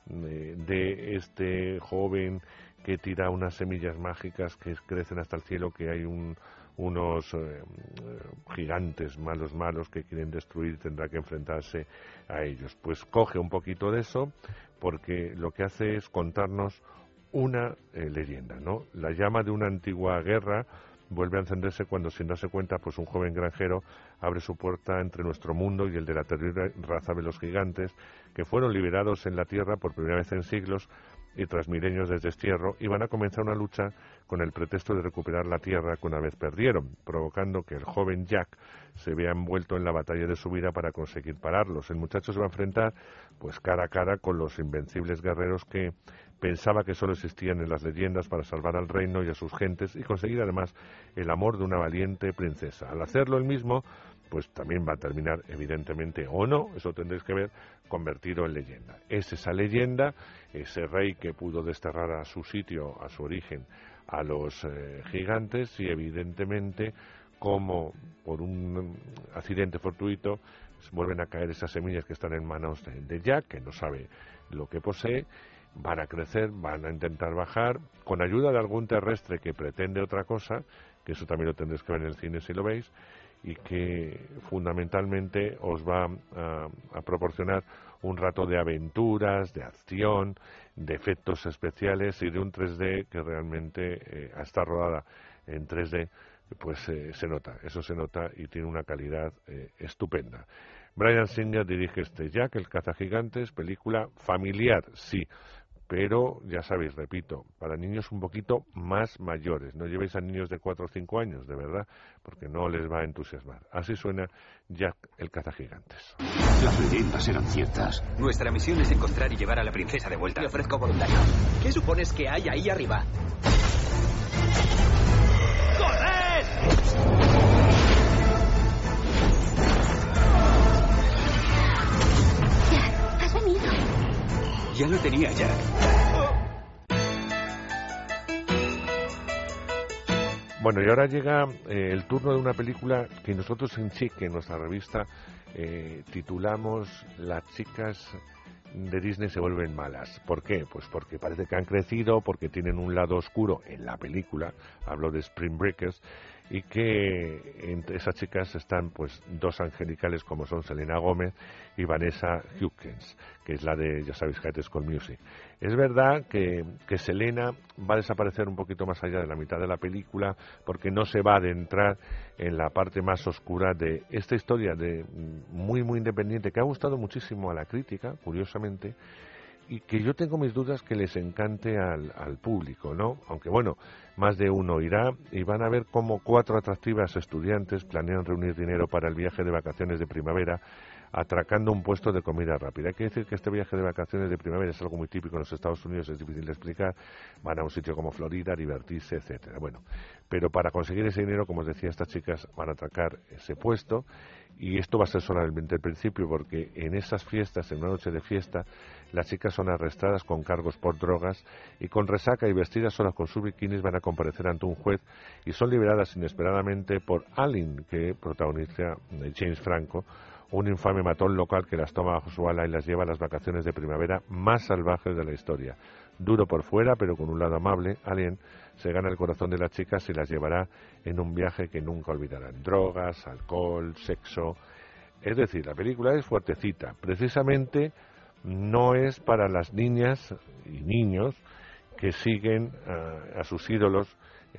de este joven que tira unas semillas mágicas que crecen hasta el cielo, que hay unos gigantes malos que quieren destruir y tendrá que enfrentarse a ellos. Pues coge un poquito de eso, porque lo que hace es contarnos una leyenda, ¿no? La llama de una antigua guerra vuelve a encenderse cuando, sin darse cuenta, pues un joven granjero abre su puerta entre nuestro mundo y el de la terrible raza de los gigantes, que fueron liberados en la Tierra por primera vez en siglos y tras milenios de destierro, y van a comenzar una lucha con el pretexto de recuperar la Tierra que una vez perdieron, provocando que el joven Jack se vea envuelto en la batalla de su vida para conseguir pararlos. El muchacho se va a enfrentar pues cara a cara con los invencibles guerreros que pensaba que solo existían en las leyendas para salvar al reino y a sus gentes y conseguir además el amor de una valiente princesa. Al hacerlo él mismo, pues también va a terminar, evidentemente, o no, eso tendréis que ver, convertido en leyenda. Es esa leyenda, ese rey que pudo desterrar a su sitio, a su origen, a los gigantes, y evidentemente, como por un accidente fortuito, vuelven a caer esas semillas que están en manos de Jack, que no sabe lo que posee. Van a crecer, van a intentar bajar, con ayuda de algún terrestre que pretende otra cosa, que eso también lo tendréis que ver en el cine si lo veis, y que fundamentalmente os va a proporcionar un rato de aventuras, de acción, de efectos especiales y de un 3D que realmente está rodada en 3D, pues se nota, eso se nota y tiene una calidad estupenda. Bryan Singer dirige este Jack, el cazagigantes, película familiar, sí, pero ya sabéis, repito, para niños un poquito más mayores. No llevéis a niños de 4 o 5 años, de verdad, porque no les va a entusiasmar. Así suena Jack, el cazagigantes. Las leyendas eran ciertas. Nuestra misión es encontrar y llevar a la princesa de vuelta. Me ofrezco voluntario. ¿Qué supones que hay ahí arriba? ¡Corred! Jack, has venido. Ya lo tenía, Jack. Bueno, y ahora llega el turno de una película que nosotros en Chic, en nuestra revista, titulamos Las chicas de Disney se vuelven malas. ¿Por qué? Pues porque parece que han crecido, porque tienen un lado oscuro en la película, hablo de Spring Breakers, y que entre esas chicas están pues dos angelicales como son Selena Gomez y Vanessa Hudgens, que es la de, ya sabéis, High School Music. Es verdad que Selena va a desaparecer un poquito más allá de la mitad de la película porque no se va a adentrar en la parte más oscura de esta historia de muy independiente que ha gustado muchísimo a la crítica, curiosamente, y que yo tengo mis dudas que les encante al público, ¿no? Aunque bueno, más de uno irá y van a ver cómo 4 atractivas estudiantes planean reunir dinero para el viaje de vacaciones de primavera atracando un puesto de comida rápida. Hay que decir que este viaje de vacaciones de primavera es algo muy típico en los Estados Unidos, es difícil de explicar, van a un sitio como Florida a divertirse, etcétera. Bueno, pero para conseguir ese dinero, como os decía, estas chicas van a atracar ese puesto y esto va a ser solamente el principio porque en esas fiestas, en una noche de fiesta, las chicas son arrestadas con cargos por drogas y con resaca y vestidas solas con sus bikinis van a comparecer ante un juez y son liberadas inesperadamente por Allen, que protagoniza James Franco, un infame matón local que las toma bajo su ala y las lleva a las vacaciones de primavera más salvajes de la historia. Duro por fuera, pero con un lado amable, Allen se gana el corazón de las chicas y las llevará en un viaje que nunca olvidarán. Drogas, alcohol, sexo. Es decir, la película es fuertecita. Precisamente no es para las niñas y niños que siguen a sus ídolos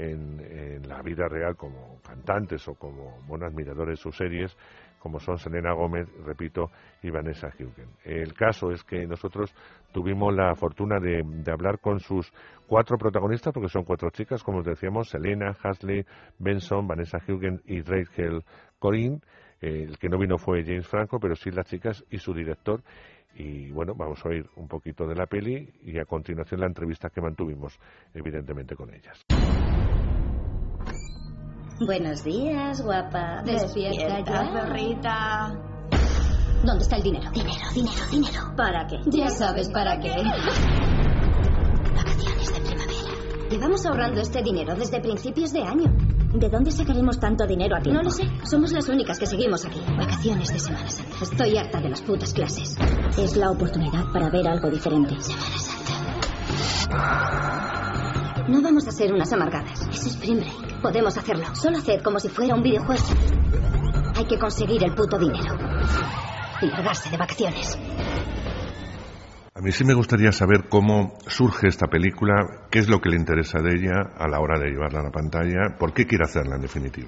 en la vida real como cantantes o como buenos admiradores de sus series, como son Selena Gomez, repito, y Vanessa Hudgens. El caso es que nosotros tuvimos la fortuna de hablar con sus 4 protagonistas, porque son 4 chicas, como os decíamos, Selena, Hailey Benson, Vanessa Hudgens y Rachel Corinne. El que no vino fue James Franco, pero sí las chicas y su director. Y bueno, vamos a oír un poquito de la peli y a continuación la entrevista que mantuvimos, evidentemente, con ellas. Buenos días, guapa. Despierta ya, perrita. ¿Dónde está el dinero? Dinero. ¿Para qué? Ya sabes para qué. Vacaciones de primavera. Llevamos ahorrando este dinero desde principios de año. ¿De dónde sacaremos tanto dinero a tiempo? No lo sé. Somos las únicas que seguimos aquí. Vacaciones de Semana Santa. Estoy harta de las putas clases. Es la oportunidad para ver algo diferente. Semana Santa. No vamos a ser unas amargadas. Es Spring Break. Podemos hacerlo. Solo haced como si fuera un videojuego. Hay que conseguir el puto dinero. Y largarse de vacaciones. A mí sí me gustaría saber cómo surge esta película, qué es lo que le interesa de ella a la hora de llevarla a la pantalla, por qué quiere hacerla en definitiva.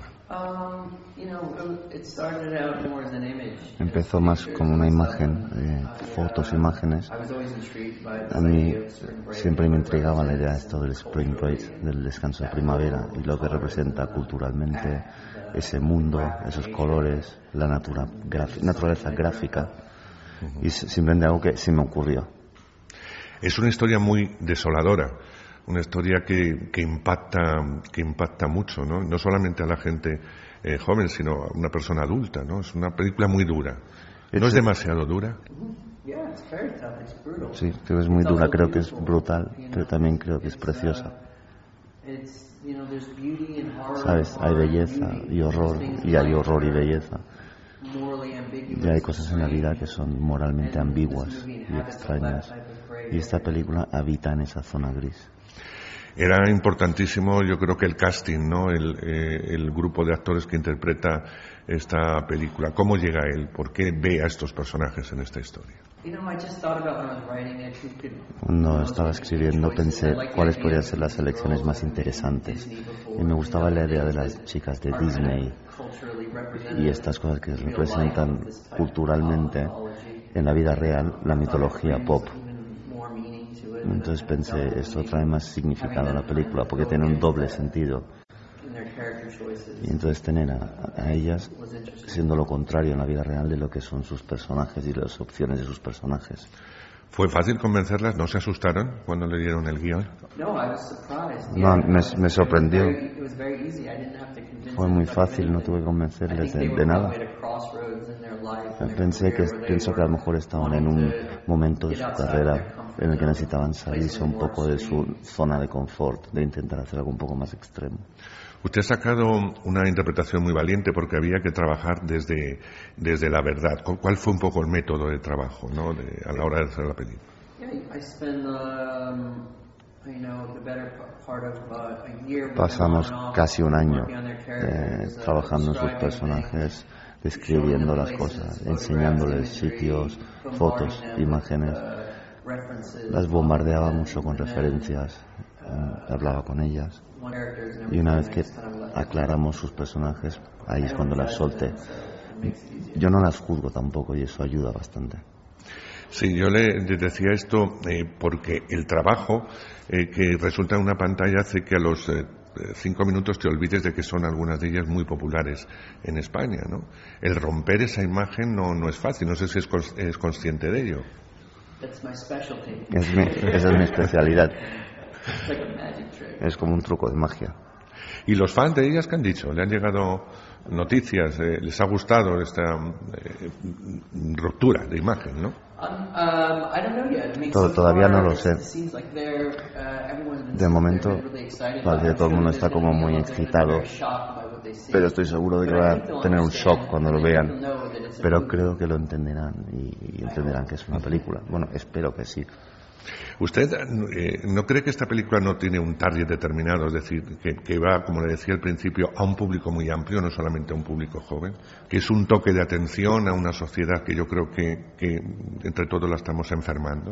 Empezó más como una imagen, fotos, imágenes. A mí siempre me intrigaba la idea de esto del Spring Break, del descanso de primavera y lo que representa culturalmente ese mundo, esos colores, la naturaleza gráfica. Y simplemente algo que se me ocurrió. Es una historia muy desoladora, una historia que impacta mucho, ¿no? No solamente a la gente joven, sino a una persona adulta, ¿no? Es una película muy dura. ¿No es demasiado dura? Sí, creo que es muy dura, creo que es brutal, pero también creo que es preciosa. ¿Sabes? Hay belleza y horror, y hay horror y belleza. Y hay cosas en la vida que son moralmente ambiguas y extrañas. Y esta película habita en esa zona gris. Era importantísimo, yo creo que el casting, ¿no? El grupo de actores que interpreta esta película. ¿Cómo llega él? ¿Por qué ve a estos personajes en esta historia? Cuando estaba escribiendo pensé cuáles podrían ser las selecciones más interesantes y me gustaba la idea de las chicas de Disney y estas cosas que representan culturalmente en la vida real la mitología pop. Entonces pensé, esto trae más significado a la película porque tiene un doble sentido. Y entonces tener a ellas siendo lo contrario en la vida real de lo que son sus personajes y las opciones de sus personajes. ¿Fue fácil convencerlas? ¿No se asustaron cuando le dieron el guión? No, me sorprendió. Fue muy fácil, no tuve que convencerles de nada. Pienso que a lo mejor estaban en un momento de su carrera en el que necesitaban salirse un poco de su zona de confort, de intentar hacer algo un poco más extremo. Usted ha sacado una interpretación muy valiente porque había que trabajar desde la verdad. ¿Cuál fue un poco el método de trabajo, ¿no? a la hora de hacer la película? Pasamos casi un año trabajando en sus personajes, describiendo las cosas, enseñándoles sitios, fotos, imágenes. Las bombardeaba mucho con referencias, hablaba con ellas. Y una vez que aclaramos sus personajes, ahí es cuando las solté. Yo no las juzgo tampoco y eso ayuda bastante. Sí, yo le decía esto porque el trabajo que resulta en una pantalla hace que a los 5 minutos te olvides de que son algunas de ellas muy populares en España, ¿no? El romper esa imagen no es fácil, no sé si es consciente de ello. Esa es mi especialidad. Es como un truco de magia. ¿Y los fans de ellas qué han dicho? ¿Le han llegado noticias? ¿Les ha gustado esta ruptura de imagen, no? Todavía no lo sé. De momento, parece que todo el mundo está como muy excitado, pero estoy seguro de que va a tener un shock cuando lo vean. Pero creo que lo entenderán y entenderán que es una película. Bueno, espero que sí. ¿Usted no cree que esta película no tiene un target determinado? Es decir, que va, como le decía al principio, a un público muy amplio, no solamente a un público joven. Que es un toque de atención a una sociedad que yo creo que entre todos la estamos enfermando.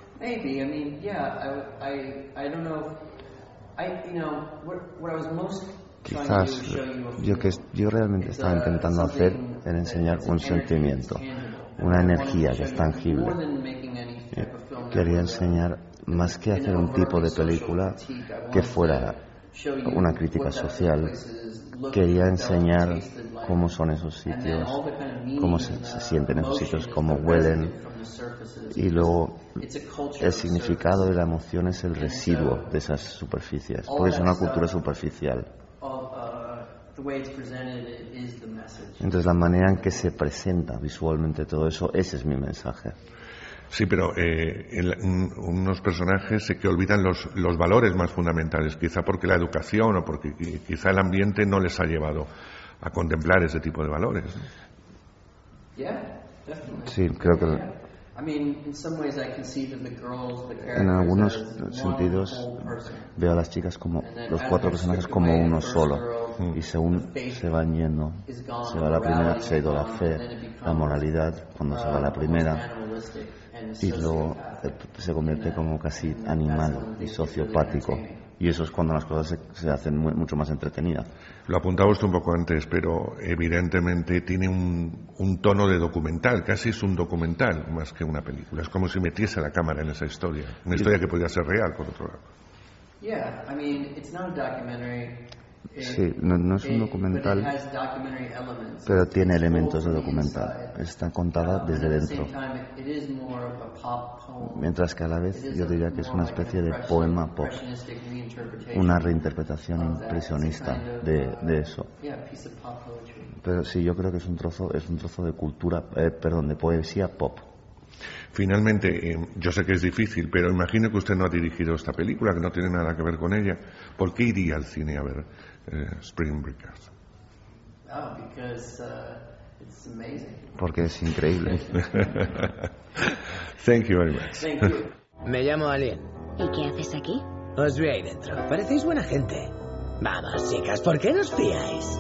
Quizás yo realmente estaba intentando hacer era enseñar un sentimiento, una energía que es tangible. Quería enseñar, más que hacer un tipo de película que fuera una crítica social, quería enseñar cómo son esos sitios, cómo se sienten esos sitios, cómo huelen, y luego el significado de la emoción es el residuo de esas superficies, porque es una cultura superficial. Entonces la manera en que se presenta visualmente todo eso, ese es mi mensaje. Sí, pero unos personajes que olvidan los valores más fundamentales, quizá porque la educación o porque quizá el ambiente no les ha llevado a contemplar ese tipo de valores, ¿no? Sí, creo que en algunos sentidos veo a las chicas como los 4 personajes como uno solo, y según se van yendo, se va la primera, se ha ido la fe, la moralidad, cuando se va la primera, y luego se convierte como casi animal y sociopático, y eso es cuando las cosas se hacen mucho más entretenidas. Lo apuntaba usted un poco antes, pero evidentemente tiene un tono de documental, casi es un documental más que una película, es como si metiese la cámara en esa historia, una historia que podría ser real, por otro lado. Sí, no es un documental, pero tiene elementos de documental. Está contada desde dentro. Mientras que a la vez yo diría que es una especie de poema pop, una reinterpretación impresionista de eso. Pero sí, yo creo que es un trozo de cultura, de poesía pop. Finalmente, yo sé que es difícil, pero imagino que usted no ha dirigido esta película, que no tiene nada que ver con ella. ¿Por qué iría al cine a ver Spring Breakers? Porque es increíble. Thank you very much. Me llamo Alien. ¿Y qué haces aquí? Os vi ahí dentro. Parecéis buena gente. Vamos, chicas, ¿por qué nos fiáis?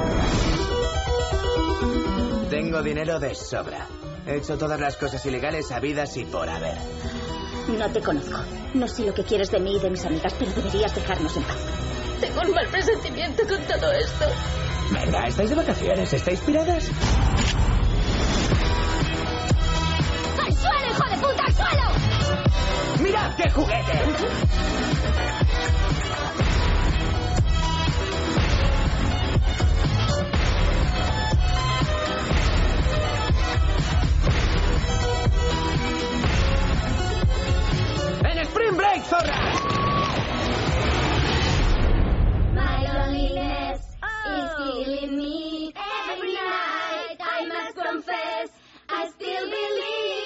Tengo dinero de sobra. He hecho todas las cosas ilegales habidas y por haber. No te conozco. No sé lo que quieres de mí y de mis amigas, pero deberías dejarnos en paz. Tengo un mal presentimiento con todo esto. Venga, ¿estáis de vacaciones? ¿Estáis piradas? ¡Al suelo, hijo de puta, al suelo! ¡Mirad qué juguete! ¡En Spring Break, zorra! My loneliness is killing me. Every night I must confess I still believe.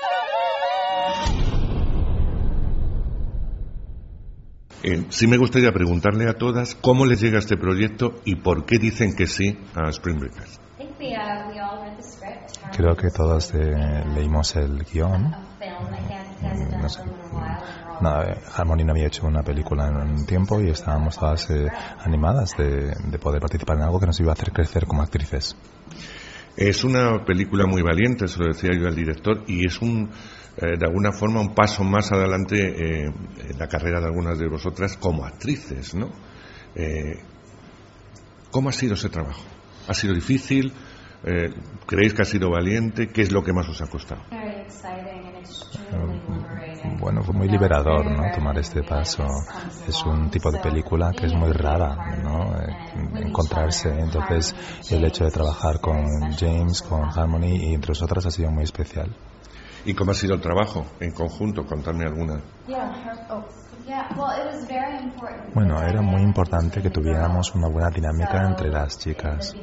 Sí me gustaría preguntarle a todas cómo les llega este proyecto y por qué dicen que sí a Spring Breakers. Creo que todos leímos el guión. No sé, Harmony no había hecho una película en un tiempo y estábamos todas animadas de poder participar en algo que nos iba a hacer crecer como actrices. Es una película muy valiente, se lo decía yo al director, y es de alguna forma un paso más adelante en la carrera de algunas de vosotras como actrices, ¿no? ¿Cómo ha sido ese trabajo? ¿Ha sido difícil? ¿Creéis que ha sido valiente? ¿Qué es lo que más os ha costado? Bueno, fue muy liberador, ¿no? Tomar este paso. Es un tipo de película que es muy rara, ¿no? Encontrarse. Entonces, el hecho de trabajar con James, con Harmony y entre nosotras ha sido muy especial. ¿Y cómo ha sido el trabajo en conjunto? Contadme alguna. Bueno, era muy importante que tuviéramos una buena dinámica entre las chicas.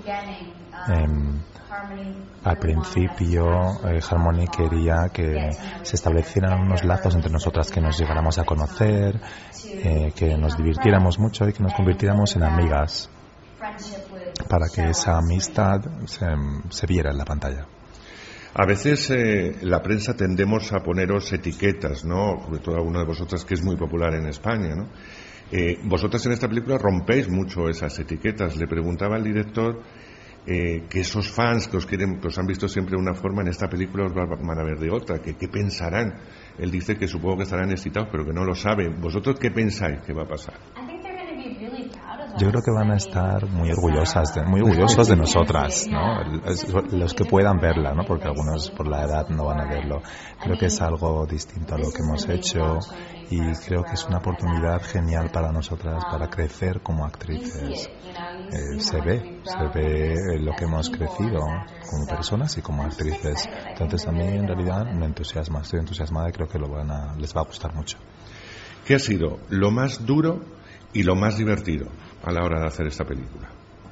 Al principio, Harmony quería que se establecieran unos lazos entre nosotras, que nos llegáramos a conocer, que nos divirtiéramos mucho y que nos convirtiéramos en amigas, para que esa amistad se viera en la pantalla. A veces la prensa tendemos a poneros etiquetas, ¿no? Sobre todo alguna de vosotras que es muy popular en España, ¿no? Vosotras en esta película rompéis mucho esas etiquetas. Le preguntaba al director que esos fans que os han visto siempre de una forma, en esta película os van a ver de otra, que qué pensarán. Él dice que supongo que estarán excitados, pero que no lo saben. ¿Vosotros qué pensáis que va a pasar? Yo creo que van a estar muy orgullosos de nosotras, ¿no? Los que puedan verla, ¿no? Porque algunos por la edad no van a verlo. Creo que es algo distinto a lo que hemos hecho y creo que es una oportunidad genial para nosotras para crecer como actrices. Se ve lo que hemos crecido como personas y como actrices. Entonces a mí en realidad me entusiasma, estoy entusiasmada y creo que les va a gustar mucho. ¿Qué ha sido lo más duro y lo más divertido a la hora de hacer esta película?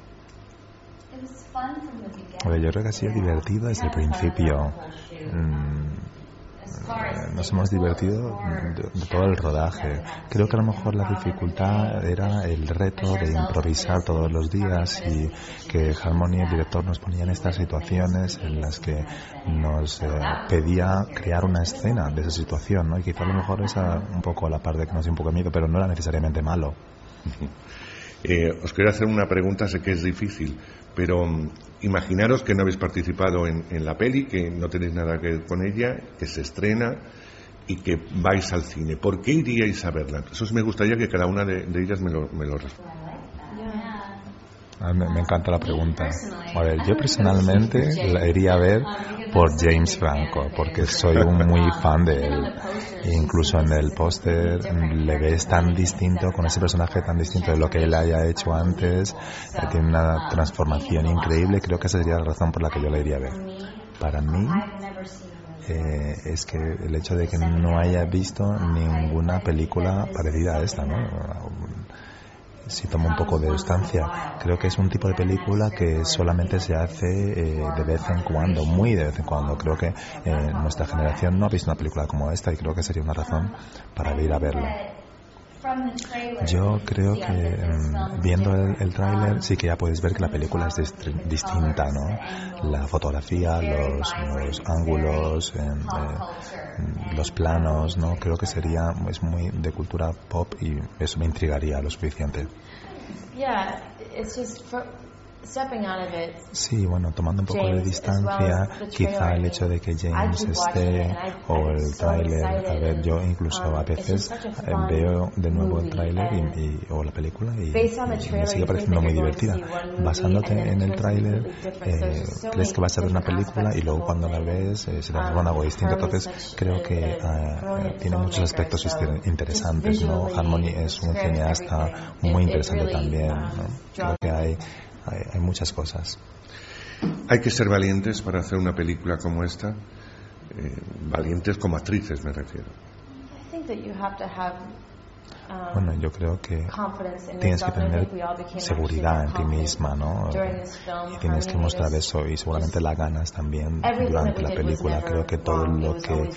Yo creo que ha sido divertido desde el principio. Nos hemos divertido de todo el rodaje. Creo que a lo mejor la dificultad era el reto de improvisar todos los días y que Harmony, el director, nos ponía en estas situaciones en las que nos pedía crear una escena de esa situación, ¿no? Y quizá a lo mejor esa un poco la parte que nos dio un poco de miedo, pero no era necesariamente malo. Os quiero hacer una pregunta, sé que es difícil, pero imaginaros que no habéis participado en la peli, que no tenéis nada que ver con ella, que se estrena y que vais al cine. ¿Por qué iríais a verla? Eso me gustaría que cada una de ellas me lo responda. Me encanta la pregunta. A ver, yo personalmente la iría a ver por James Franco, porque soy muy fan de él. E incluso en el póster le ves tan distinto, con ese personaje tan distinto de lo que él haya hecho antes. Tiene una transformación increíble. Creo que esa sería la razón por la que yo la iría a ver. Para mí es que el hecho de que no haya visto ninguna película parecida a esta, ¿no? Si tomo un poco de distancia, creo que es un tipo de película que solamente se hace de vez en cuando, muy de vez en cuando. Creo que nuestra generación no ha visto una película como esta y creo que sería una razón para ir a verla. Yo creo que viendo el tráiler sí que ya puedes ver que la película es distinta, ¿no? La fotografía, los ángulos, los planos, ¿no? Creo que es muy de cultura pop y eso me intrigaría lo suficiente. Sí, bueno, tomando un poco de distancia, quizá el hecho de que James esté o el tráiler, a ver, yo incluso a veces veo de nuevo el tráiler o la película y me sigue pareciendo muy divertida. Basándote en el tráiler, crees que va a ser una película y luego cuando la ves se transforma en algo distinto. Entonces creo que tiene muchos aspectos interesantes, ¿no? Harmony es un cineasta muy interesante también, ¿no? Creo que hay muchas cosas. Hay que ser valientes para hacer una película como esta, valientes como actrices me refiero. Bueno, yo creo que tienes que tener seguridad en ti misma, ¿no? Y tienes que mostrar eso y seguramente la ganas también durante la película. Creo que todo lo que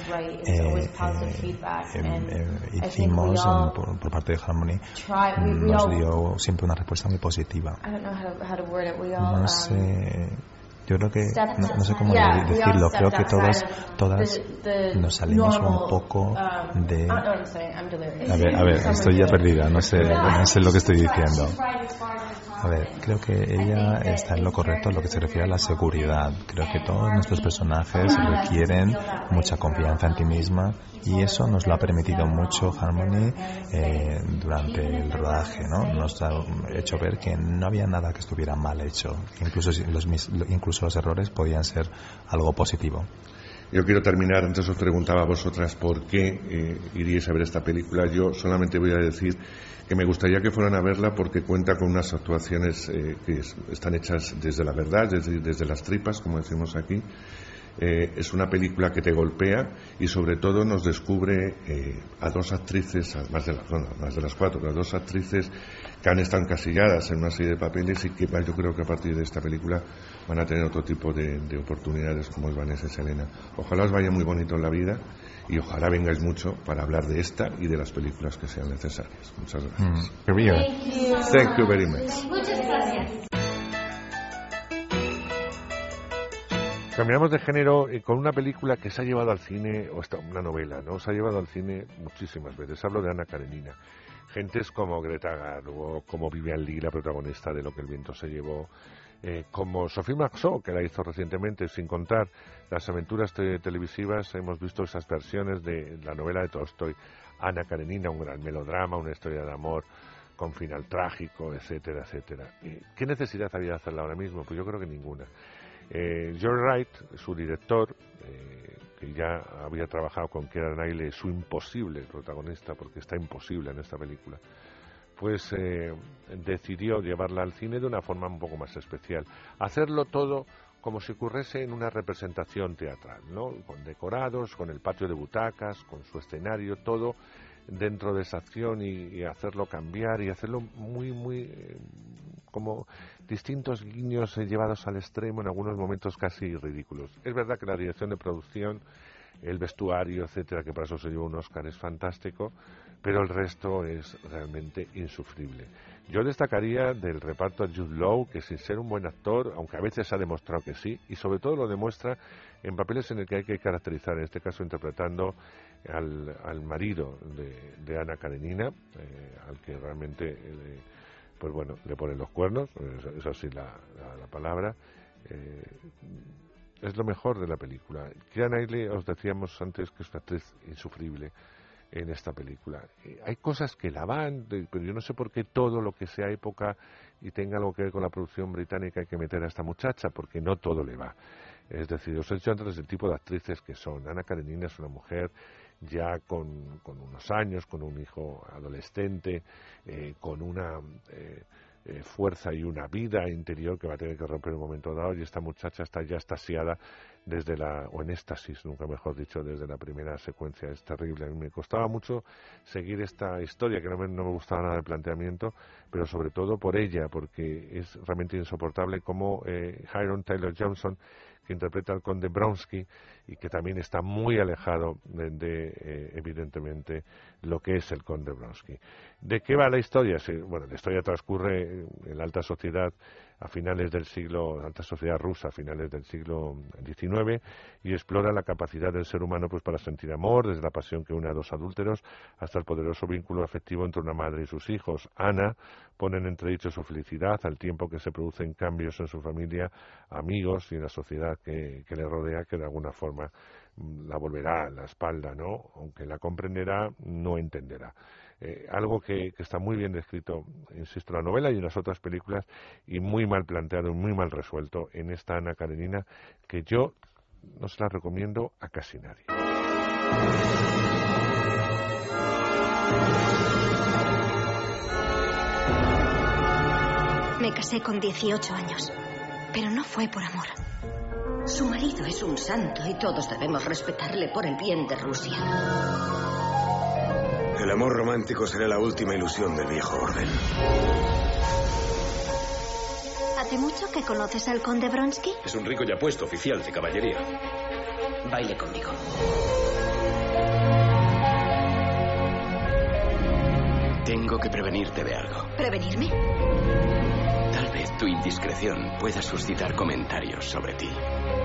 hicimos por parte de Harmony nos dio siempre una respuesta muy positiva. No sé... Yo creo que, no sé cómo decirlo, creo que todas nos salimos un poco de... A ver, estoy ya perdida, no sé lo que estoy diciendo. A ver, creo que ella está en lo correcto en lo que se refiere a la seguridad. Creo que todos nuestros personajes requieren mucha confianza en ti misma y eso nos lo ha permitido mucho Harmony durante el rodaje, ¿no? Nos ha hecho ver que no había nada que estuviera mal hecho, incluso los errores podían ser algo positivo. Yo quiero terminar, antes os preguntaba a vosotras por qué iríais a ver esta película. Yo solamente voy a decir que me gustaría que fueran a verla porque cuenta con unas actuaciones que están hechas desde la verdad, desde las tripas, como decimos aquí. Es una película que te golpea y sobre todo nos descubre a dos actrices, más de las cuatro, pero a dos actrices que han estado encasilladas en una serie de papeles y que yo creo que a partir de esta película van a tener otro tipo de oportunidades como es Vanessa y Selena. Ojalá os vaya muy bonito en la vida y ojalá vengáis mucho para hablar de esta y de las películas que sean necesarias. Muchas gracias. Thank you very much. Muchas gracias. Cambiamos de género con una película que se ha llevado al cine, una novela, ¿no? Se ha llevado al cine muchísimas veces. Hablo de Ana Karenina. Gentes como Greta Garbo, como Vivian Leigh, la protagonista de Lo que el viento se llevó, como Sophie Marceau, que la hizo recientemente, sin contar las aventuras televisivas, hemos visto esas versiones de la novela de Tolstoy, Ana Karenina, un gran melodrama, una historia de amor con final trágico, etcétera, etcétera. ¿Qué necesidad había de hacerla ahora mismo? Pues yo creo que ninguna. George Wright, su director, que ya había trabajado con Keira Knightley, su imposible protagonista, porque está imposible en esta película, pues decidió llevarla al cine de una forma un poco más especial. Hacerlo todo como si ocurriese en una representación teatral, ¿no? Con decorados, con el patio de butacas, con su escenario, todo dentro de esa acción y hacerlo cambiar y hacerlo muy como distintos guiños llevados al extremo, en algunos momentos casi ridículos. Es verdad que la dirección de producción, el vestuario, etcétera, que para eso se llevó un Oscar, es fantástico, pero el resto es realmente insufrible. Yo destacaría del reparto a Jude Law, que sin ser un buen actor, aunque a veces ha demostrado que sí, y sobre todo lo demuestra en papeles en el que hay que caracterizar, en este caso interpretando al marido de Ana Karenina, al que realmente pues bueno, le ponen los cuernos, es así la palabra. Es lo mejor de la película. Keira Knightley, os decíamos antes que es una actriz insufrible en esta película. Hay cosas que la van, pero yo no sé por qué todo lo que sea época y tenga algo que ver con la producción británica hay que meter a esta muchacha, porque no todo le va. Es decir, os he dicho antes el tipo de actrices que son. Ana Karenina es una mujer ya con unos años, con un hijo adolescente, con una fuerza y una vida interior que va a tener que romper en un momento dado, y esta muchacha está ya extasiada o en éxtasis, nunca mejor dicho, desde la primera secuencia. Es terrible. A mí me costaba mucho seguir esta historia, que no me gustaba nada el planteamiento, pero sobre todo por ella, porque es realmente insoportable como Hiram Taylor Johnson, que interpreta al conde Bronsky y que también está muy alejado evidentemente, lo que es el conde Bronsky. ¿De qué va la historia? Bueno, la historia transcurre en la alta sociedad alta sociedad rusa a finales del siglo XIX, y explora la capacidad del ser humano pues para sentir amor, desde la pasión que une a dos adúlteros hasta el poderoso vínculo afectivo entre una madre y sus hijos. Ana pone en entredicho su felicidad al tiempo que se producen cambios en su familia, amigos y en la sociedad que le rodea, que de alguna forma la volverá a la espalda, ¿no? Aunque la comprenderá, no entenderá. Algo que está muy bien descrito, insisto, en la novela y en las otras películas, y muy mal planteado y muy mal resuelto en esta Ana Karenina, que yo no se la recomiendo a casi nadie. Me casé con 18 años, pero no fue por amor. Su marido es un santo y todos debemos respetarle por el bien de Rusia. El amor romántico será la última ilusión del viejo orden. ¿Hace mucho que conoces al conde Bronsky? Es un rico y apuesto oficial de caballería. Baile conmigo. Tengo que prevenirte de algo. ¿Prevenirme? Tal vez tu indiscreción pueda suscitar comentarios sobre ti.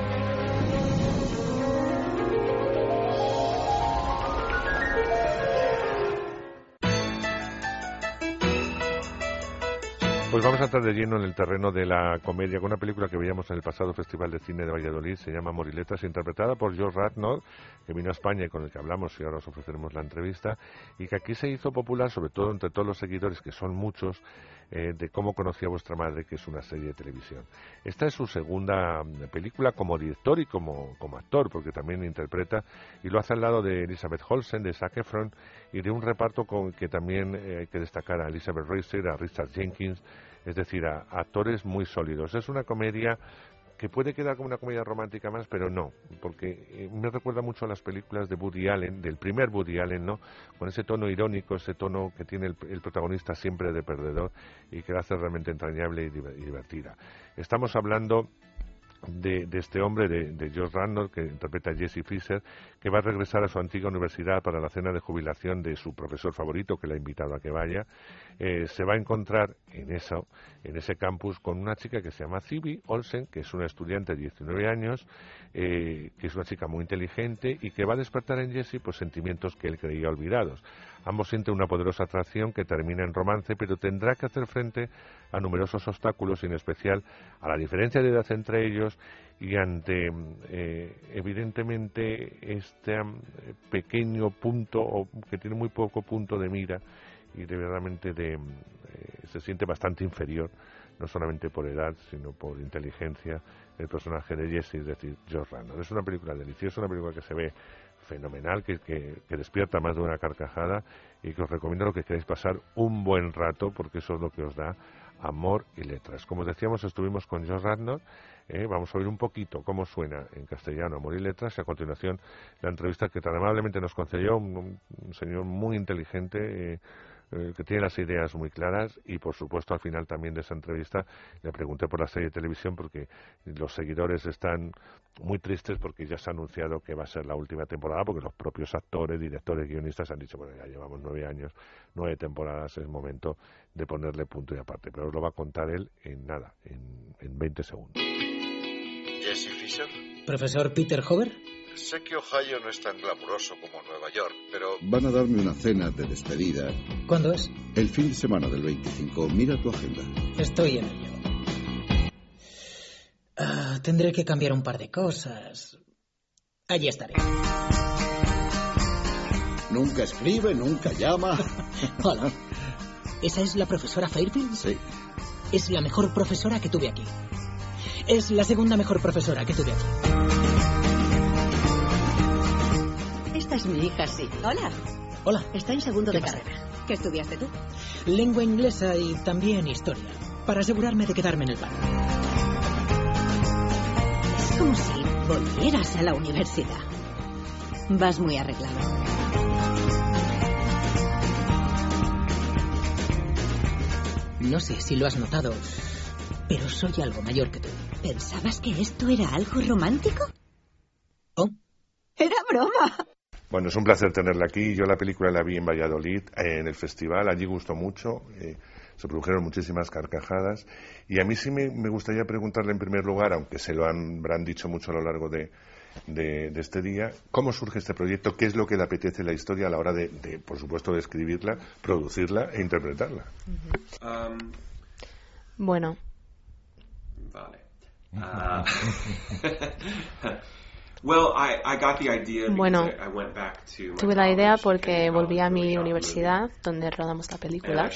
Pues vamos a entrar de lleno en el terreno de la comedia con una película que veíamos en el pasado Festival de Cine de Valladolid, se llama Amor y Letras, interpretada por Josh Radnor, que vino a España y con el que hablamos y ahora os ofreceremos la entrevista, y que aquí se hizo popular, sobre todo entre todos los seguidores, que son muchos, de Cómo conocí a vuestra madre, que es una serie de televisión. Esta es su segunda película como director y como actor, porque también interpreta, y lo hace al lado de Elizabeth Olsen, de Zac Efron, y de un reparto con que también hay que destacar a Elizabeth Racer, a Richard Jenkins, es decir, a actores muy sólidos. Es una comedia que puede quedar como una comedia romántica más, pero no, porque me recuerda mucho a las películas de Woody Allen, del primer Woody Allen, ¿no? Con ese tono irónico, ese tono que tiene el protagonista siempre de perdedor y que la hace realmente entrañable y divertida. Estamos hablando de este hombre, de Josh Radnor, que interpreta a Jesse Fisher, que va a regresar a su antigua universidad para la cena de jubilación de su profesor favorito, que le ha invitado a que vaya. Se va a encontrar en ese campus con una chica que se llama Phoebe Olsen, que es una estudiante de 19 años, que es una chica muy inteligente y que va a despertar en Jesse pues sentimientos que él creía olvidados. Ambos sienten una poderosa atracción que termina en romance, pero tendrá que hacer frente a numerosos obstáculos, en especial a la diferencia de edad entre ellos y ante, evidentemente, este pequeño punto, o que tiene muy poco punto de mira, y verdaderamente se siente bastante inferior, no solamente por edad, sino por inteligencia, el personaje de Jesse, es decir, Josh Radnor. Es una película deliciosa, una película que se ve fenomenal, que despierta más de una carcajada, y que os recomiendo lo que queráis pasar un buen rato, porque eso es lo que os da Amor y Letras. Como decíamos, estuvimos con Josh Radnor. Vamos a oír un poquito cómo suena en castellano Amor y Letras, y a continuación la entrevista que tan amablemente nos concedió un señor muy inteligente, que tiene las ideas muy claras, y por supuesto al final también de esa entrevista le pregunté por la serie de televisión, porque los seguidores están muy tristes porque ya se ha anunciado que va a ser la última temporada, porque los propios actores, directores, guionistas han dicho, bueno, ya llevamos 9 años, 9 temporadas, es momento de ponerle punto y aparte, pero os lo va a contar él en 20 segundos. Jesse Fisher. Profesor Peter Hoover. Sé que Ohio no es tan glamuroso como Nueva York, pero... Van a darme una cena de despedida. ¿Cuándo es? El fin de semana del 25. Mira tu agenda. Estoy en ello. Tendré que cambiar un par de cosas. Allí estaré. Nunca escribe, nunca llama. Hola. ¿Esa es la profesora Fairfield? Sí. Es la mejor profesora que tuve aquí. Es la segunda mejor profesora que tuve aquí. Esta es mi hija, sí. Hola. Hola. Está en segundo de carrera. ¿Qué estudiaste tú? Lengua inglesa y también historia, para asegurarme de quedarme en el paro. Es como si volvieras a la universidad. Vas muy arreglado. No sé si lo has notado, pero soy algo mayor que tú. ¿Pensabas que esto era algo romántico? Oh, era broma. Bueno, es un placer tenerla aquí. Yo la película la vi en Valladolid, en el festival. Allí gustó mucho. Se produjeron muchísimas carcajadas. Y a mí sí me gustaría preguntarle en primer lugar, aunque se lo habrán dicho mucho a lo largo de este día, ¿cómo surge este proyecto? ¿Qué es lo que le apetece la historia a la hora de por supuesto, de escribirla, producirla e interpretarla? Bueno. Vale. Bueno, tuve la idea porque volví a mi universidad donde rodamos la película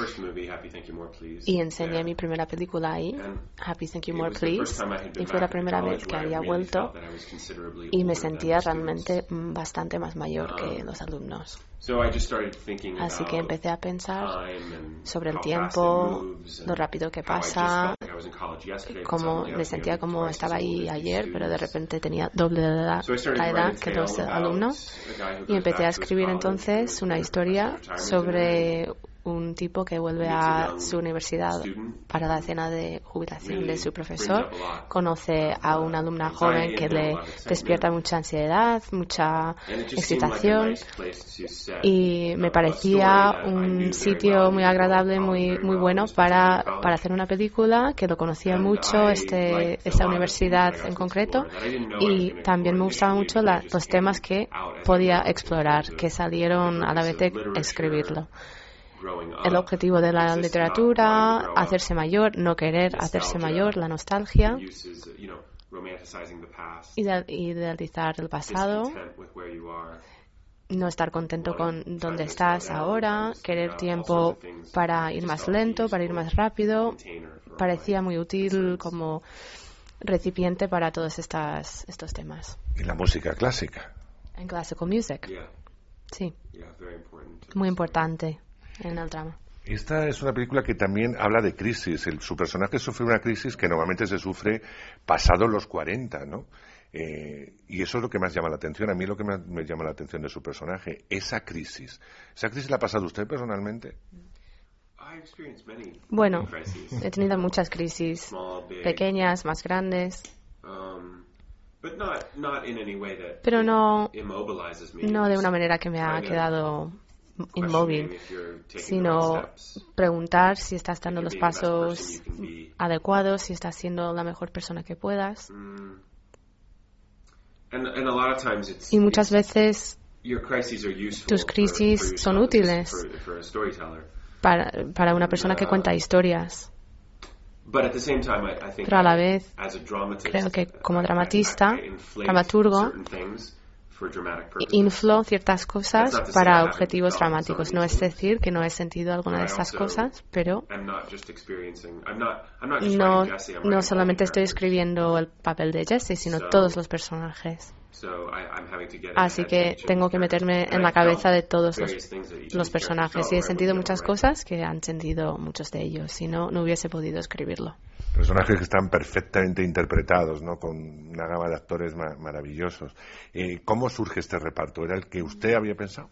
y enseñé mi primera película ahí, Happy Thank You More Please, y fue la primera vez que había vuelto y me sentía realmente bastante más mayor que los alumnos. Así que empecé a pensar sobre el tiempo, lo rápido que pasa, como me sentía como estaba ahí ayer, pero de repente tenía doble la edad que los alumnos. Y empecé a escribir entonces una historia sobre un tipo que vuelve a su universidad para la cena de jubilación de su profesor. Conoce a una alumna joven que le despierta mucha ansiedad, mucha excitación, y me parecía un sitio muy agradable, muy bueno para hacer una película, que lo conocía mucho esta universidad en concreto, y también me gustaban mucho los temas que podía explorar, que salieron a la vez de escribirlo. El objetivo de la literatura, hacerse mayor, no querer hacerse mayor, la nostalgia, idealizar el pasado, no estar contento con donde estás ahora, querer tiempo para ir más lento, para ir más rápido. Parecía muy útil como recipiente para todos estos temas. ¿Y la música clásica? En classical music. Sí. Muy importante en el drama. Esta es una película que también habla de crisis. Su personaje sufre una crisis que normalmente se sufre pasados los 40, ¿no? Y eso es lo que más llama la atención. A mí lo que más me llama la atención de su personaje, esa crisis. ¿Esa crisis la ha pasado usted personalmente? Bueno, he tenido muchas crisis, pequeñas, más grandes, pero no de una manera que me ha quedado inmóvil, sino preguntar si estás dando los pasos adecuados, si estás siendo la mejor persona que puedas. Y muchas veces tus crisis son útiles para una persona que cuenta historias. Pero a la vez creo que como dramaturgo, inflo ciertas cosas para objetivos dramáticos. No es decir que no he sentido alguna de esas cosas, pero no solamente estoy escribiendo el papel de Jesse, sino todos los personajes. Así que tengo que meterme en la cabeza de todos los personajes, y he sentido muchas cosas que han sentido muchos de ellos, si no hubiese podido escribirlo. Personajes que están perfectamente interpretados, ¿no? Con una gama de actores maravillosos. ¿Cómo surge este reparto? ¿Era el que usted había pensado?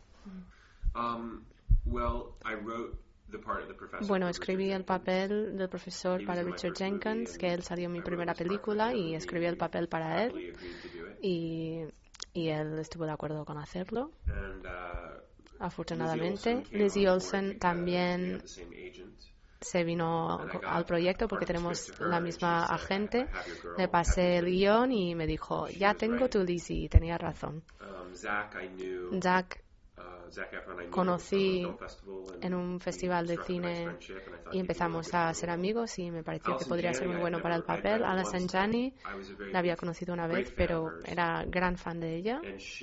Bueno, escribí el papel del profesor para Richard Jenkins, que él salió en mi primera película, y escribí el papel para él, y él estuvo de acuerdo con hacerlo. Afortunadamente, Lizzie Olsen también se vino al proyecto porque tenemos la misma agente. Le pasé el guión y me dijo, ya tengo tu Lizzie, y tenía razón. Zac conocí en un festival de cine y empezamos a ser amigos, y me pareció que podría ser muy bueno para el papel. Alison Janney la había conocido una vez, pero era gran fan de ella,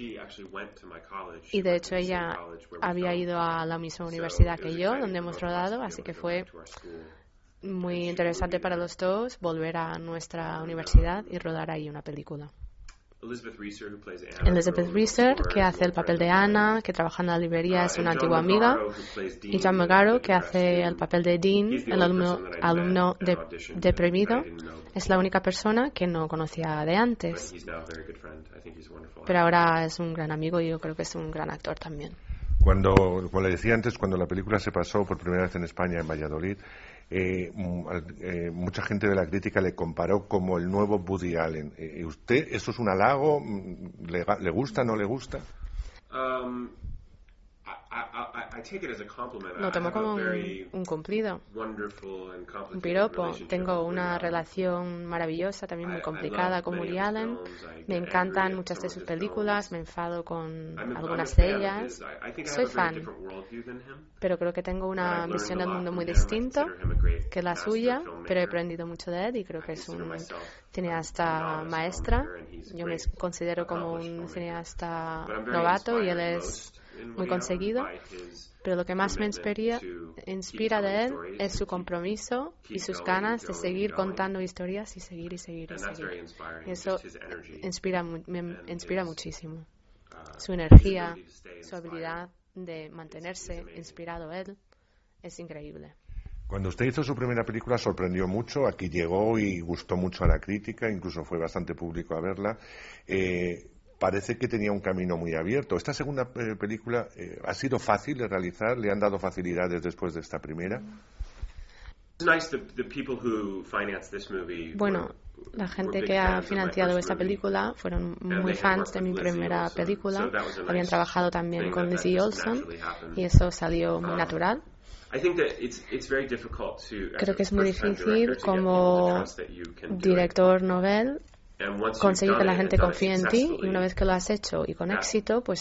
y de hecho ella había ido a la misma universidad que yo, donde hemos rodado, así que fue muy interesante para los dos volver a nuestra universidad y rodar ahí una película. Elizabeth Reeser, que hace el papel de Anna, que trabaja en la librería, es una antigua amiga, y John Magaro, que hace el papel de Dean, el alumno deprimido, es la única persona que no conocía de antes, pero ahora es un gran amigo y yo creo que es un gran actor también. Como le decía antes, cuando la película se pasó por primera vez en España, en Valladolid, mucha gente de la crítica le comparó como el nuevo Woody Allen. ¿Usted, eso es un halago? ¿Le gusta, no le gusta? Lo tomo como un cumplido, un piropo. Tengo una relación maravillosa, también muy complicada con Woody Allen. Me encantan muchas de sus películas, me enfado con algunas de ellas. Soy fan, pero creo que tengo una visión del mundo muy distinta que la suya, pero he aprendido mucho de él y creo que es un cineasta maestra. Yo me considero como un cineasta novato y él es muy conseguido, pero lo que más me inspira de él es su compromiso y sus ganas de seguir contando historias y seguir y seguir y seguir. Y eso me inspira muchísimo. Su energía, su habilidad de mantenerse inspirado él es increíble. Cuando usted hizo su primera película sorprendió mucho, aquí llegó y gustó mucho a la crítica, incluso fue bastante público a verla. Parece que tenía un camino muy abierto. ¿Esta segunda película ha sido fácil de realizar? ¿Le han dado facilidades después de esta primera? Bueno, la gente que ha financiado esta película fueron muy fans de mi primera película. Habían trabajado también con Lizzie Olson y eso salió muy natural. Creo que es muy difícil como director novel conseguir que la gente confíe en ti, y una vez que lo has hecho y con éxito, pues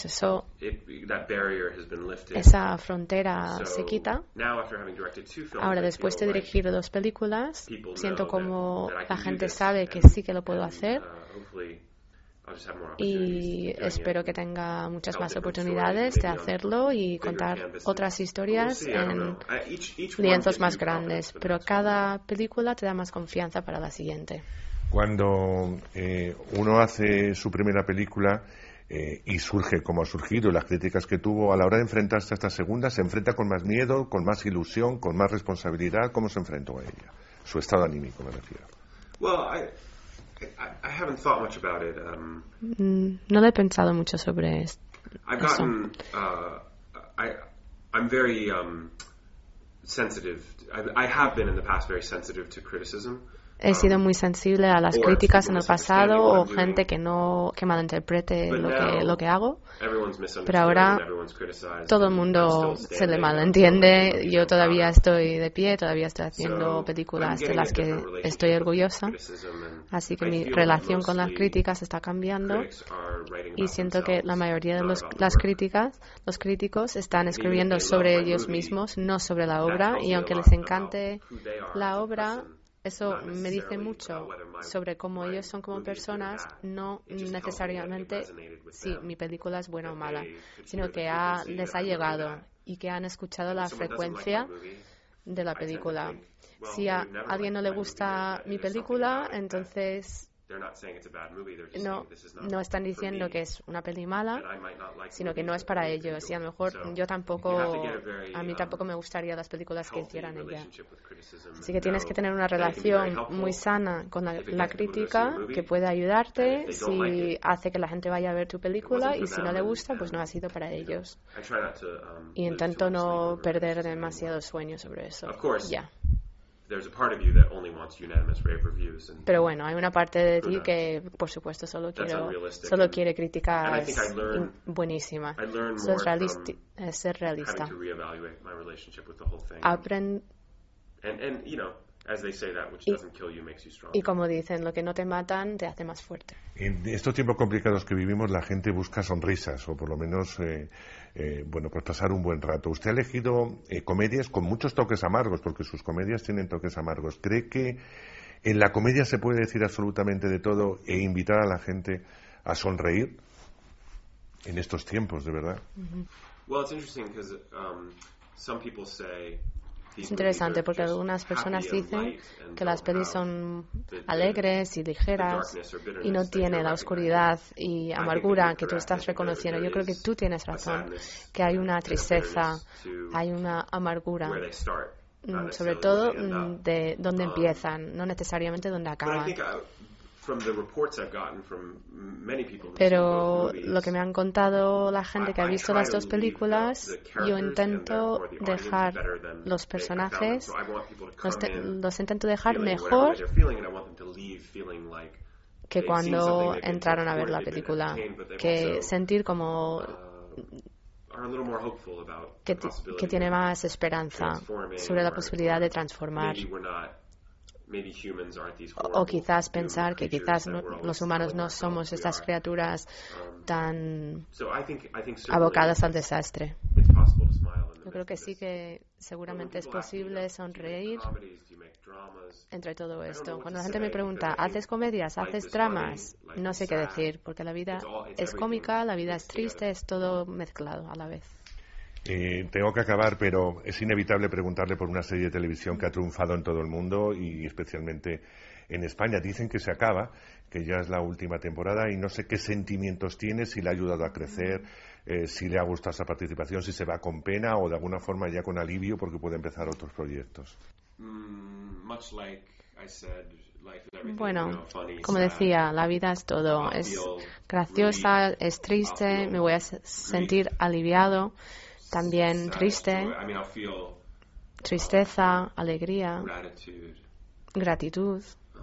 esa frontera se quita. Ahora, después de dirigir 2 películas, siento como la gente sabe que sí que lo puedo hacer y espero que tenga muchas más oportunidades de hacerlo y contar otras historias en lienzos más grandes, pero cada película te da más confianza para la siguiente. Cuando uno hace su primera película y surge como ha surgido, las críticas que tuvo, a la hora de enfrentarse a esta segunda, ¿se enfrenta con más miedo, con más ilusión, con más responsabilidad? ¿Cómo se enfrentó a ella? Su estado anímico, me refiero. No lo he pensado mucho sobre eso. I'm very sensitive. I have been in the past very sensitive to criticism. He sido muy sensible a las críticas en el pasado o gente que malinterprete lo que hago, pero ahora todo el mundo se le malentiende. Yo todavía estoy de pie, todavía estoy haciendo películas de las que estoy orgullosa, así que mi relación con las críticas está cambiando y siento que la mayoría de los críticos están escribiendo sobre ellos mismos, no sobre la obra, y aunque les encante la obra, eso me dice mucho sobre cómo ellos son como personas, no necesariamente si mi película es buena o mala, sino que les ha llegado y que han escuchado la frecuencia de la película. Si a alguien no le gusta mi película, entonces no están diciendo que es una peli mala, sino que no es para ellos. Y a lo mejor a mí tampoco me gustaría las películas que hicieran ella. Así que tienes que tener una relación muy sana con la crítica que puede ayudarte si hace que la gente vaya a ver tu película, y si no le gusta, pues no ha sido para ellos. Y intento no perder demasiado sueño sobre eso. Ya. Pero bueno, hay una parte de ti que, por supuesto, solo quiere críticas buenísimas. Eso es ser realista. Y como dicen, lo que no te matan te hace más fuerte. En estos tiempos complicados que vivimos, la gente busca sonrisas, o por lo menos pues pasar un buen rato. Usted ha elegido comedias con muchos toques amargos, porque sus comedias tienen toques amargos. ¿Cree que en la comedia se puede decir absolutamente de todo e invitar a la gente a sonreír en estos tiempos, de verdad? Es interesante porque algunas personas dicen que las pelis son alegres y ligeras y no tiene la oscuridad y amargura que tú estás reconociendo. Yo creo que tú tienes razón, que hay una tristeza, hay una amargura, sobre todo de dónde empiezan, no necesariamente dónde acaban. Pero lo que me han contado la gente que ha visto las dos películas, yo intento dejar los personajes, los intento dejar mejor que cuando entraron a ver la película, que sentir como que tiene más esperanza sobre la posibilidad de transformar. O quizás pensar que quizás los humanos no somos estas criaturas tan abocadas al desastre. Yo creo que sí, que seguramente es posible sonreír entre todo esto. Cuando la gente me pregunta, ¿haces comedias? ¿Haces dramas? No sé qué decir, porque la vida es cómica, la vida es triste, es todo mezclado a la vez. Tengo que acabar, pero es inevitable preguntarle por una serie de televisión que ha triunfado en todo el mundo y especialmente en España. Dicen que se acaba, que ya es la última temporada y no sé qué sentimientos tiene, si le ha ayudado a crecer, si le ha gustado esa participación, si se va con pena o de alguna forma ya con alivio porque puede empezar otros proyectos. Bueno, como decía, la vida es todo. Es graciosa, es triste, me voy a sentir aliviado. También triste, tristeza, alegría, gratitud.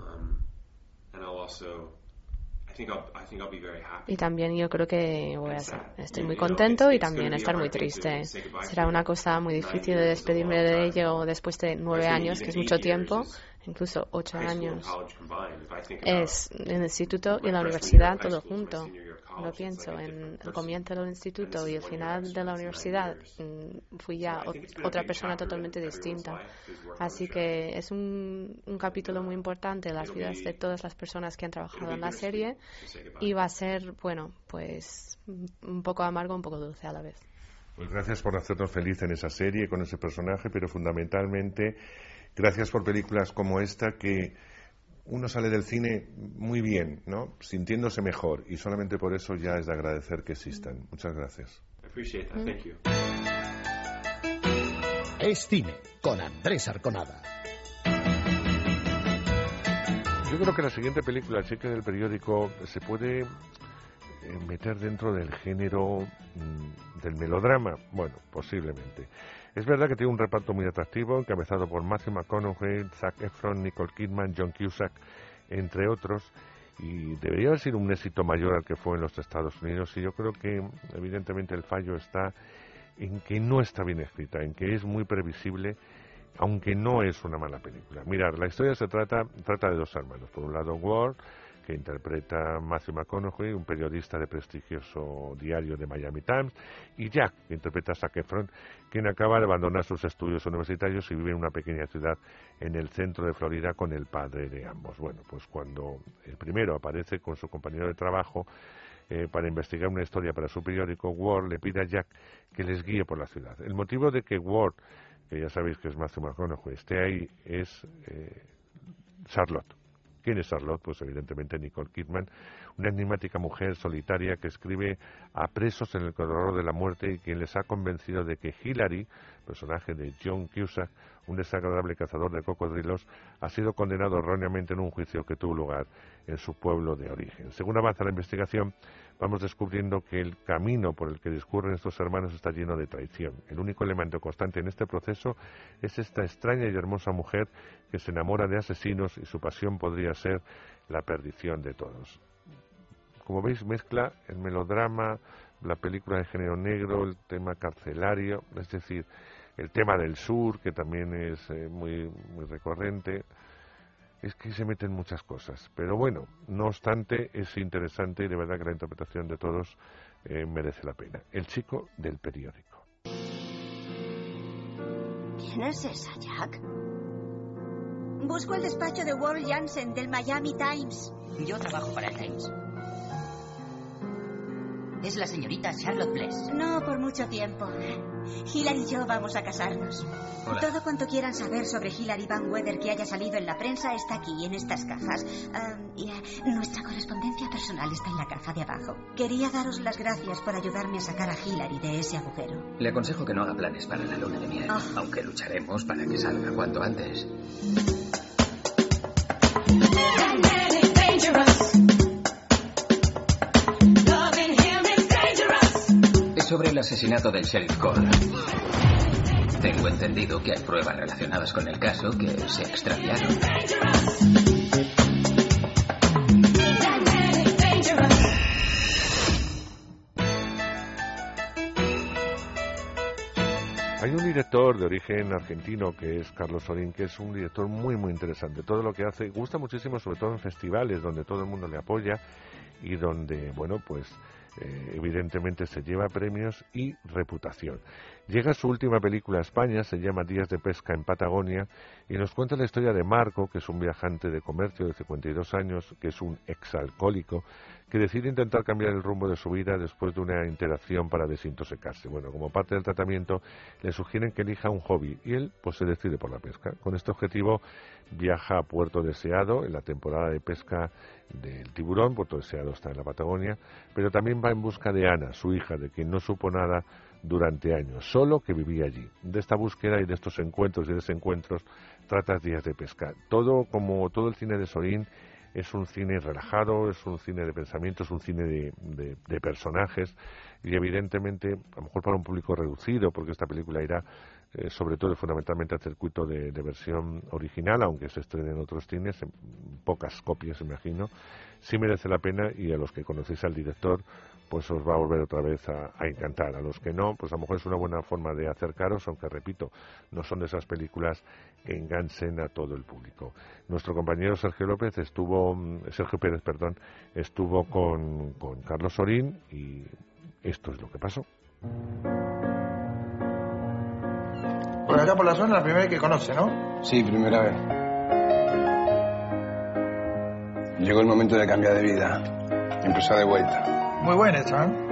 Y también yo creo que estoy muy contento y también estar muy triste. Será una cosa muy difícil de despedirme de ello después de 9 años, que es mucho tiempo, incluso 8 años. Es el instituto y la universidad todo junto. Lo pienso, en el comienzo del instituto y el final de la universidad fui ya otra persona totalmente distinta. Así que es un capítulo muy importante en las vidas de todas las personas que han trabajado en la serie y va a ser, bueno, pues un poco amargo, un poco dulce a la vez. Pues gracias por hacernos feliz en esa serie, con ese personaje, pero fundamentalmente gracias por películas como esta que uno sale del cine muy bien, ¿no? Sintiéndose mejor y solamente por eso ya es de agradecer que existan. Muchas gracias. Es Cine, con Andrés Arconada. Yo creo que la siguiente película, El cheque del periódico, se puede meter dentro del género del melodrama. Bueno, posiblemente. Es verdad que tiene un reparto muy atractivo, encabezado por Matthew McConaughey, Zac Efron, Nicole Kidman, John Cusack, entre otros, y debería haber sido un éxito mayor al que fue en los Estados Unidos, y yo creo que evidentemente el fallo está en que no está bien escrita, en que es muy previsible, aunque no es una mala película. Mirad, la historia se trata de dos hermanos. Por un lado, Ward, que interpreta Matthew McConaughey, un periodista de prestigioso diario de Miami Times, y Jack, que interpreta a Zac Efron, quien acaba de abandonar sus estudios universitarios y vive en una pequeña ciudad en el centro de Florida con el padre de ambos. Bueno, pues cuando el primero aparece con su compañero de trabajo para investigar una historia para su periódico, Ward le pide a Jack que les guíe por la ciudad. El motivo de que Ward, que ya sabéis que es Matthew McConaughey, esté ahí es Charlotte. ¿Quién es Charlotte? Pues evidentemente Nicole Kidman, una enigmática mujer solitaria que escribe a presos en el corredor de la muerte y quien les ha convencido de que Hillary, personaje de John Cusack, un desagradable cazador de cocodrilos, ha sido condenado erróneamente en un juicio que tuvo lugar en su pueblo de origen. Según avanza la investigación, vamos descubriendo que el camino por el que discurren estos hermanos está lleno de traición. El único elemento constante en este proceso es esta extraña y hermosa mujer que se enamora de asesinos y su pasión podría ser la perdición de todos. Como veis, mezcla el melodrama, la película de género negro, el tema carcelario, es decir, el tema del sur, que también es muy recurrente. Es que se meten muchas cosas, pero bueno, no obstante es interesante y de verdad que la interpretación de todos merece la pena. El chico del periódico. ¿Quién es esa, Jack? Busco el despacho de Ward Jansen del Miami Times. Yo trabajo para el Times. Es la señorita Charlotte Bless. No por mucho tiempo. Hillary y yo vamos a casarnos. Hola. Todo cuanto quieran saber sobre Hillary Van Weather que haya salido en la prensa está aquí, en estas cajas. Nuestra correspondencia personal está en la caja de abajo. Quería daros las gracias por ayudarme a sacar a Hillary de ese agujero. Le aconsejo que no haga planes para la luna de miel, aunque lucharemos para que salga cuanto antes. sobre el asesinato del sheriff Cole. Tengo entendido que hay pruebas relacionadas con el caso que se extraviaron. Hay un director de origen argentino que es Carlos Sorín, que es un director muy muy interesante. Todo lo que hace gusta muchísimo, sobre todo en festivales donde todo el mundo le apoya y donde, bueno, pues evidentemente se lleva premios y reputación. Llega su última película a España, se llama Días de pesca en Patagonia, y nos cuenta la historia de Marco, que es un viajante de comercio de 52 años, que es un exalcohólico, que decide intentar cambiar el rumbo de su vida después de una interacción para desintoxicarse. Bueno, como parte del tratamiento le sugieren que elija un hobby y él pues se decide por la pesca. Con este objetivo viaja a Puerto Deseado en la temporada de pesca del tiburón. Puerto Deseado está en la Patagonia, pero también va en busca de Ana, su hija, de quien no supo nada durante años, solo que vivía allí. De esta búsqueda y de estos encuentros y desencuentros trata Días de pesca. Todo, como todo el cine de Sorín, es un cine relajado, es un cine de pensamiento, es un cine de personajes, y evidentemente, a lo mejor para un público reducido, porque esta película irá sobre todo fundamentalmente al circuito de versión original, aunque se estrene en otros cines, en pocas copias imagino, sí merece la pena, y a los que conocéis al director pues os va a volver otra vez a encantar. A los que no, pues a lo mejor es una buena forma de acercaros, aunque repito, no son de esas películas que enganchen a todo el público. Nuestro compañero Sergio Pérez estuvo con Carlos Sorín, y esto es lo que pasó. Por acá por la zona, la primera vez que conoce, ¿no? Sí, primera vez. Llegó el momento de cambiar de vida y empezar de vuelta. Muy buena esta, ¿eh?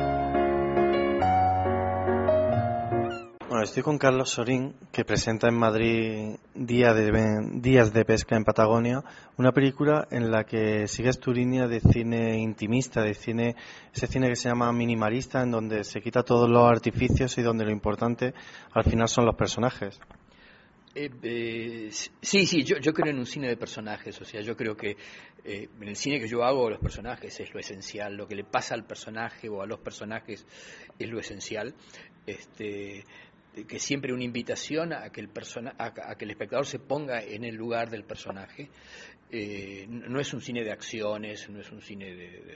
Bueno, estoy con Carlos Sorín, que presenta en Madrid Días de pesca en Patagonia, una película en la que sigues tu línea de cine intimista, de cine, ese cine que se llama minimalista, en donde se quita todos los artificios y donde lo importante al final son los personajes. Sí, yo creo en un cine de personajes, o sea, yo creo que en el cine que yo hago los personajes es lo esencial, lo que le pasa al personaje o a los personajes es lo esencial, que siempre una invitación a que el espectador se ponga en el lugar del personaje. No es un cine de acciones, no es un cine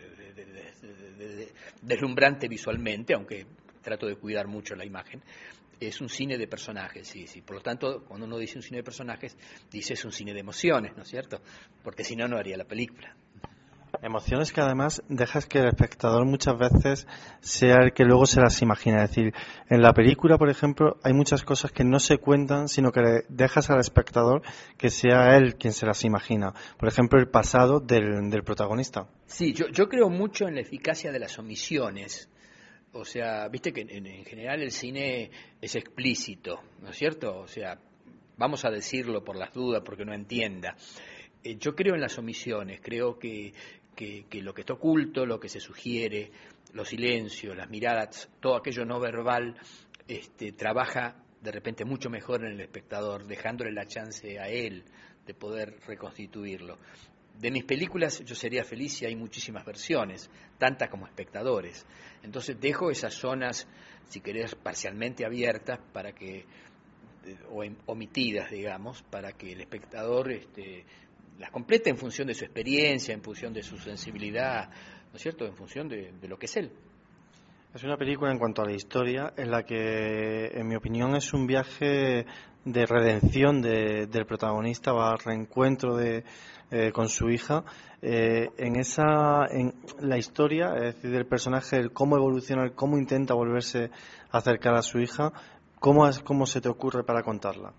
deslumbrante visualmente, aunque trato de cuidar mucho la imagen. Es un cine de personajes, sí. Por lo tanto, cuando uno dice un cine de personajes, dice es un cine de emociones, ¿no es cierto? Porque si no, no haría la película. Emociones que además dejas que el espectador muchas veces sea el que luego se las imagina. Es decir, en la película, por ejemplo, hay muchas cosas que no se cuentan, sino que dejas al espectador que sea él quien se las imagina. Por ejemplo, el pasado del protagonista. Sí, yo creo mucho en la eficacia de las omisiones. O sea, viste que en general el cine es explícito, ¿no es cierto? O sea, vamos a decirlo por las dudas, porque no entienda. Yo creo en las omisiones, creo que lo que está oculto, lo que se sugiere, los silencios, las miradas, todo aquello no verbal, trabaja de repente mucho mejor en el espectador, dejándole la chance a él de poder reconstituirlo. De mis películas yo sería feliz si hay muchísimas versiones, tantas como espectadores. Entonces dejo esas zonas, si querés, parcialmente abiertas para que, o omitidas, digamos, para que el espectador las complete en función de su experiencia, en función de su sensibilidad, ¿no es cierto?, en función de lo que es él. Es una película en cuanto a la historia en la que, en mi opinión, es un viaje de redención del protagonista, va al reencuentro con su hija. En la historia, es decir, del personaje, el cómo evoluciona, el cómo intenta volverse a acercar a su hija, ¿cómo se te ocurre para contarla?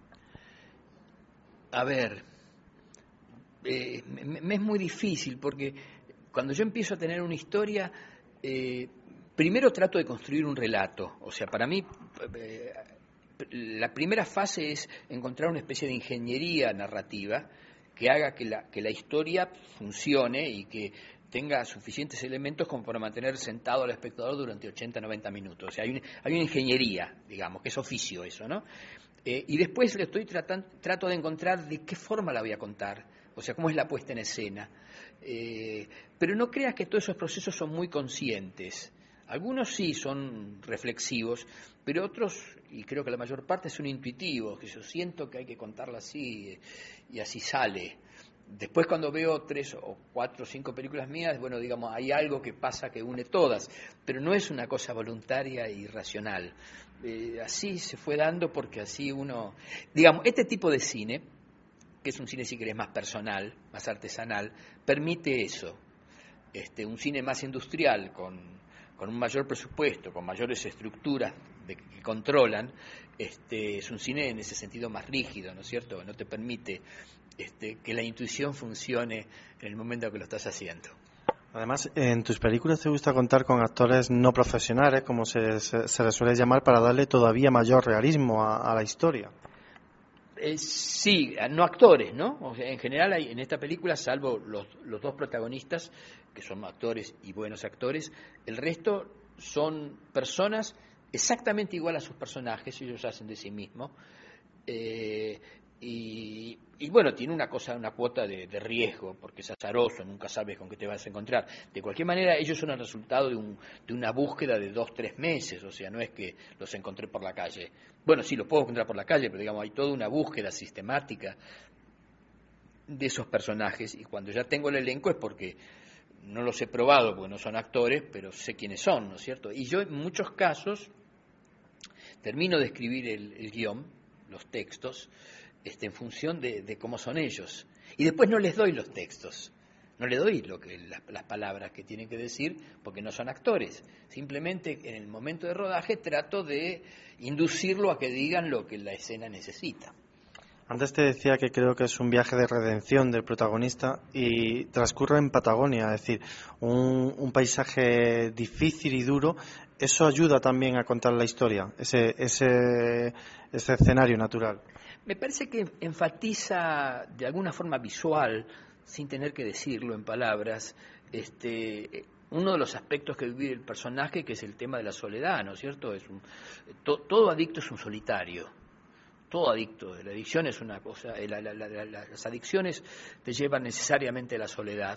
A ver, me es muy difícil porque cuando yo empiezo a tener una historia, primero trato de construir un relato. O sea, para mí la primera fase es encontrar una especie de ingeniería narrativa que haga que la historia funcione y que tenga suficientes elementos como para mantener sentado al espectador durante 80-90 minutos. O sea, hay una ingeniería, digamos, que es oficio eso, ¿no? Y después trato de encontrar de qué forma la voy a contar, o sea, cómo es la puesta en escena. Pero no creas que todos esos procesos son muy conscientes. Algunos sí son reflexivos, pero otros, y creo que la mayor parte, son intuitivos, que yo siento que hay que contarla así y así sale. Después cuando veo 3 o 4 o 5 películas mías, bueno, digamos, hay algo que pasa que une todas, pero no es una cosa voluntaria y racional. Así se fue dando porque así uno... Digamos, este tipo de cine, que es un cine, si querés, más personal, más artesanal, permite eso. Un cine más industrial, con un mayor presupuesto, con mayores estructuras que controlan, es un cine en ese sentido más rígido, ¿no es cierto? No te permite que la intuición funcione en el momento que lo estás haciendo. Además, en tus películas te gusta contar con actores no profesionales, como se les suele llamar, para darle todavía mayor realismo a la historia. Sí, no actores, ¿no? O sea, en general en esta película, salvo los 2 protagonistas, que son actores y buenos actores, el resto son personas exactamente igual a sus personajes, ellos hacen de sí mismos, y bueno, tiene una cuota de riesgo, porque es azaroso, nunca sabes con qué te vas a encontrar. De cualquier manera, ellos son el resultado de una búsqueda de 2-3 meses, o sea, no es que los encontré por la calle. Bueno, sí, los puedo encontrar por la calle, pero digamos, hay toda una búsqueda sistemática de esos personajes, y cuando ya tengo el elenco es porque no los he probado, porque no son actores, pero sé quiénes son, ¿no es cierto? Y yo en muchos casos termino de escribir el guión, los textos, en función de cómo son ellos. Y después no les doy los textos, no les doy las palabras que tienen que decir, porque no son actores. Simplemente en el momento de rodaje trato de inducirlo a que digan lo que la escena necesita. Antes te decía que creo que es un viaje de redención del protagonista y transcurre en Patagonia, es decir, un paisaje difícil y duro. Eso ayuda también a contar la historia, ese escenario natural. Me parece que enfatiza de alguna forma visual, sin tener que decirlo en palabras, uno de los aspectos que vive el personaje, que es el tema de la soledad, ¿no es cierto? Todo adicto es un solitario. Todo adicto. La adicción es una cosa. Las adicciones te llevan necesariamente a la soledad,